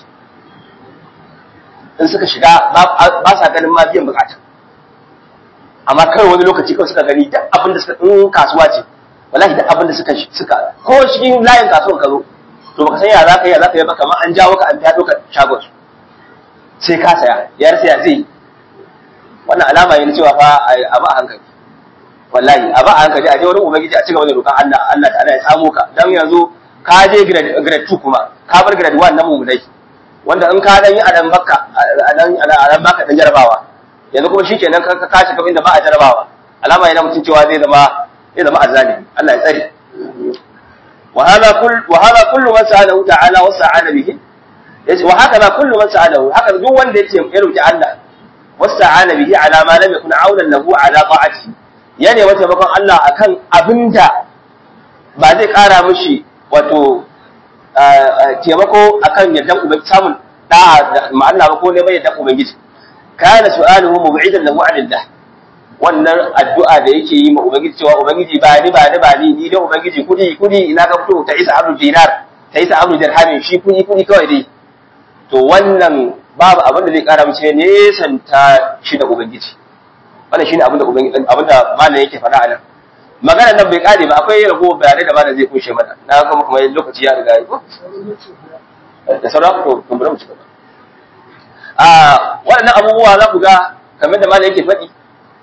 [SPEAKER 1] in suka shiga ba sa ganin ma biyan bukata amma kai wani lokaci kawai suka gani duk abin da suka in kasuwa ce wallahi duk abin da suka ko cikin layin kasuwar ka zo to baka san ya za ka yi ba kamar an jawo ka an fiya doka shagon su sai ka saya ya rasa ya zai wannan alama ne cewa fa abu a hankali wallahi abu a hankali a je wurin ubangiji a cigaba da roƙon Allah ta'ala ya samu ka dan yanzu ka je grade 2 kuma ka bar grade 1 na mummunai wanda in ka dan yi adan baka dan jarabawa yanzu kuma shikenan ka kashi kamar inda ba a jarabawa alama yana mutun cewa zai zama azalimi Allah ya tsare wa hada kullu man sa'alahu ta'ala wa sa'ana bihi yace wa haka kullu man sa'alahu haka duk wanda yace ya roki Allah wa sa'ana bihi ala ma lam yakun aulan lahu ala ta'ati yana wata bakon Allah akan abinda ba zai kara mishi wato taimako akan yardan ubangiji samun da'a ma'ana ba ko ne mai yardan ubangiji kana su'aluhu mub'idan lahu 'anillah wannan addu'a da yake yi ma ubangiji cewa ubangiji ba ni ni da ubangiji kudi ina ka fito ta isa abdul dinar ta isa abdul dirham shi kudi kawai dai to wannan babu abin da zai kara mishi ne santa shi da ubangiji wannan shine abin da malam yake faɗa a nan magana nan bai kare ba akwai rago bayanai da malam zai kunshe mana na kuma lokaci ya riga yi da sauran to kun bari mu ci gaba waɗannan abubuwa za ku ga kamar da malam yake faɗi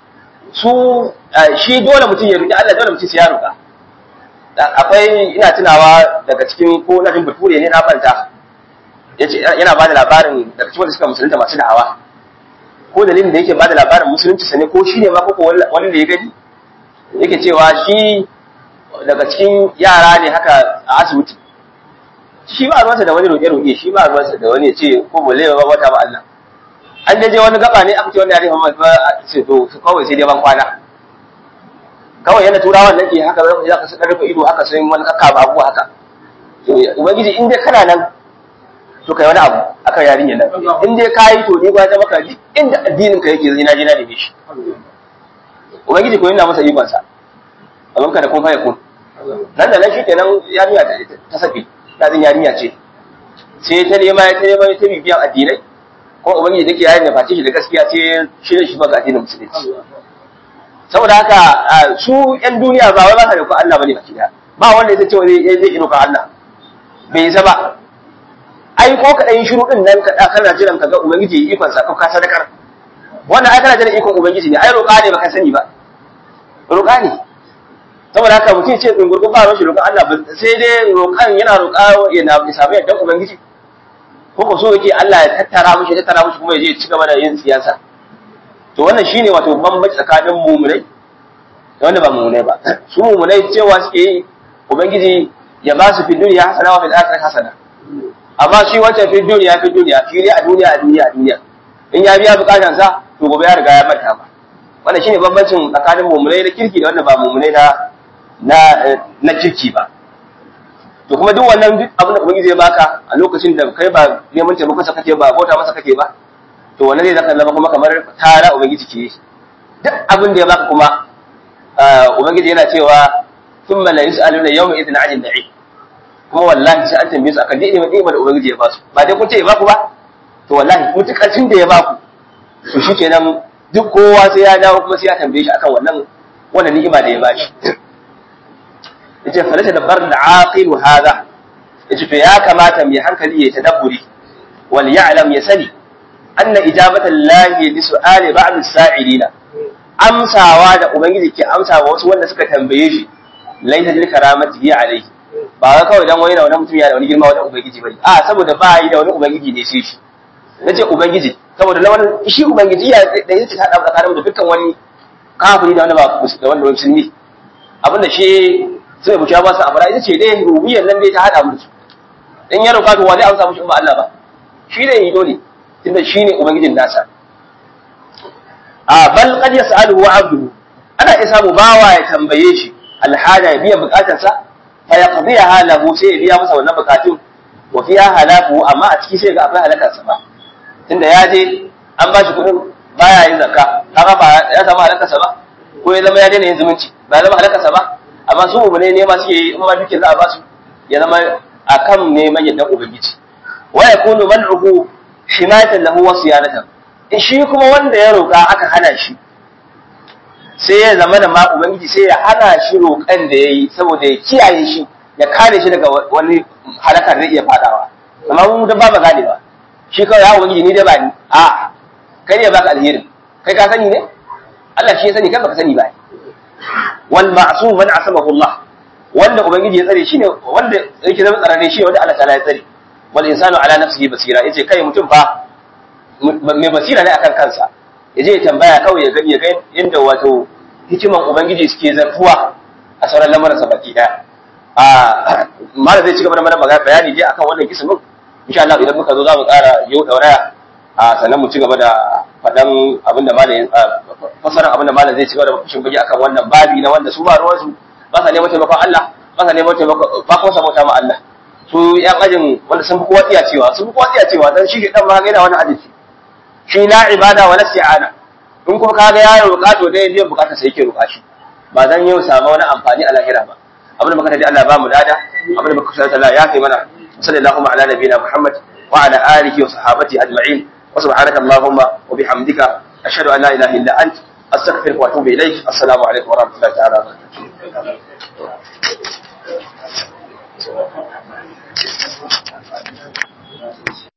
[SPEAKER 1] shi dole mutum ya roƙi Allah dole mutum sai ya roƙa akwai ina tunawa daga cikin ko na jin bature ne na fanta yace yana bada labarin daga cikin wanda suka musulunta masu da'awa ko dalilin da yake bada labarin musulunci sane ko shine ma ko wani da ya gani yake cewa shi daga cikin yara ne haka a asibiti shi ba ruwansa da wani roƙe-roƙe shi ba ruwansa da wani ya ce ko bole ba wata ba Allah an je wani gaba ne aka ce wani yare Muhammad ba ce to kawai sai dai ban kwana kawai yana turawan nake haka za ka sadar rufe ido haka sai wani kakka ba abuwa haka to ubangiji in dai kana nan to kai wani abu akan yarinyar nan in dai kai to ni gwaje maka inda addinin ka yake zai na je na neme shi ubangiji ko yana masa ikon sa abin ka da kun fa yakun nan da nan shi kenan yarinya ta sabi dadin yarinya ce sai ta nema ta bibiyan addinai ko ubangiji dake yayin da face shi da gaskiya ce shi ba ga addinin musulunci saboda haka su yan duniya ba wai ba ka ko Allah bane baki da ba wanda yake cewa zai iro ka Allah bai yi ba ai ko ka dan shiru din nan kana jiran ka ga ubangiji ikon sa ka sadakar wannan ai kana jiran ikon ubangiji ne ai roƙa ne baka sani ba roƙa ne saboda haka mutum ce tsungurgu ba shi roƙon Allah sai dai roƙan yana roƙa yana samu yadda ubangiji ko so yake Allah ya tattara mushi kuma ya je ci gaba da yin siyasa to wannan shine wato bambanci tsakanin mu'minai da wanda ba mu'minai ba su mu'minai cewa suke yi ubangiji ya ba su fi duniya hasana wa fil akhirati hasana amma shi wancan fi duniya shi ne a duniya in ya biya bukatun sa to gobe ya riga ya manta ba wannan shine bambancin tsakanin mu'minai na kirki da wanda ba mu'minai na kirki ba to kuma duk wannan duk abin da ubangiji zai baka a lokacin da kai ba neman taimakon sa kake ba bauta masa kake ba to wannan zai zaka zama kuma kamar tara ubangiji ke duk abin da ya baka kuma ubangiji yana cewa thumma la yus'aluna yawma idhin 'anil na'im kuma wallahi sai an tambaye su akan ni'imar da ubangiji ya ba su ba dai kun ce ya baku ba to wallahi mutukacin da ya baku to shikenan duk kowa sai ya dawo kuma sai ya tambaye shi akan wannan ni'ima da ya bashi yace falata dabbar al-aqil hada yace to ya kamata mai hankali ya tadabburi wal ya'lam ya sani anna ijabata llahi li su'ali ba'd as-sa'ilina amsawa da ubangiji ke amsawa wasu wanda suka tambaye shi laita dil karamati alayhi ba ga kawai dan wani da wani mutum ya da wani girma wajen ubangiji bane a saboda ba yi da wani ubangiji ne sai shi nace ubangiji saboda lawan shi ubangiji ya da yake hada tsakanin da dukkan wani kafiri da wani ba da wanda wani sunni abinda shi sai buci ba su abara ita ce dai rubiyan nan dai ta hada mu in ya roka to wani amsa mushi in ba Allah ba shi ne yi dole tunda shi ne ubangijin nasa bal qad yas'aluhu 'abduhu ana isa mu bawa ya tambaye shi alhaja ya biya bukatarsa fa yaqdiha lahu sai ya biya masa wannan bukatun wa fiha halaku amma a ciki sai ga akwai halakarsa ba tunda ya je an ba shi kudin baya yin zakka kaga ba ya samu halakarsa ba ko ya zama ya daina yin zumunci ba ya zama halakarsa ba amma su mu ne ma suke yi in ma duke za a ba su ya zama akan neman yadda ubangiji wa yakunu man'uhu himayatan lahu wa siyanatan shi kuma wanda ya roƙa aka hana shi sai ya zama da ma ubangiji sai ya hana shi roƙan da yayi saboda ya kiyaye shi ya kare shi daga wani halakar da iya fadawa amma mu da ba gane ba shi kawai ya ubangiji ni da ba ni a kai ne baka alherin kai ka sani ne Allah shi ya sani kai baka sani ba wal ma'sum man asamahu Allah wanda ubangiji ya tsare shi ne wanda yake zama tsarane shi wanda Allah ta'ala ya tsare wal insanu ala nafsihi basira yace kai mutum fa mai basira ne akan kansa yaje ya tambaya kawai ya ga inda wato hikiman ubangiji suke zarfuwa a sauran lamarin sa baki daya mala zai ci gaba da mana magana bayani dai akan wannan kismin insha Allah idan muka zo za mu ƙara yau dauraya sannan mu ci gaba da fadan abinda malam fasaran abinda malam zai ci gaba da fushin baki akan wannan babi na wanda su ba ruwan su ba sa neman taimakon Allah ba sa neman taimakon ba kuma sabota ma Allah su yan ajin wanda sun fi kowa cewa dan shi dan ma ga yana wani adalci shi la ibada wala isti'ana in kuma kaga ya roƙa to dai biyan bukatar sa yake roƙa shi ba dan yau samu wani amfani a lahira ba abin da muka tafi Allah ba mu dada abin da muka shirya Allah ya kai mana sallallahu ala nabiyina Muhammad wa ala alihi wa sahbihi ajma'in wa subhanaka allahumma wa bihamdika ashhadu an la ilaha illa ant astaghfiruka wa atubu ilaik assalamu alaikum wa rahmatullahi ta'ala wa barakatuh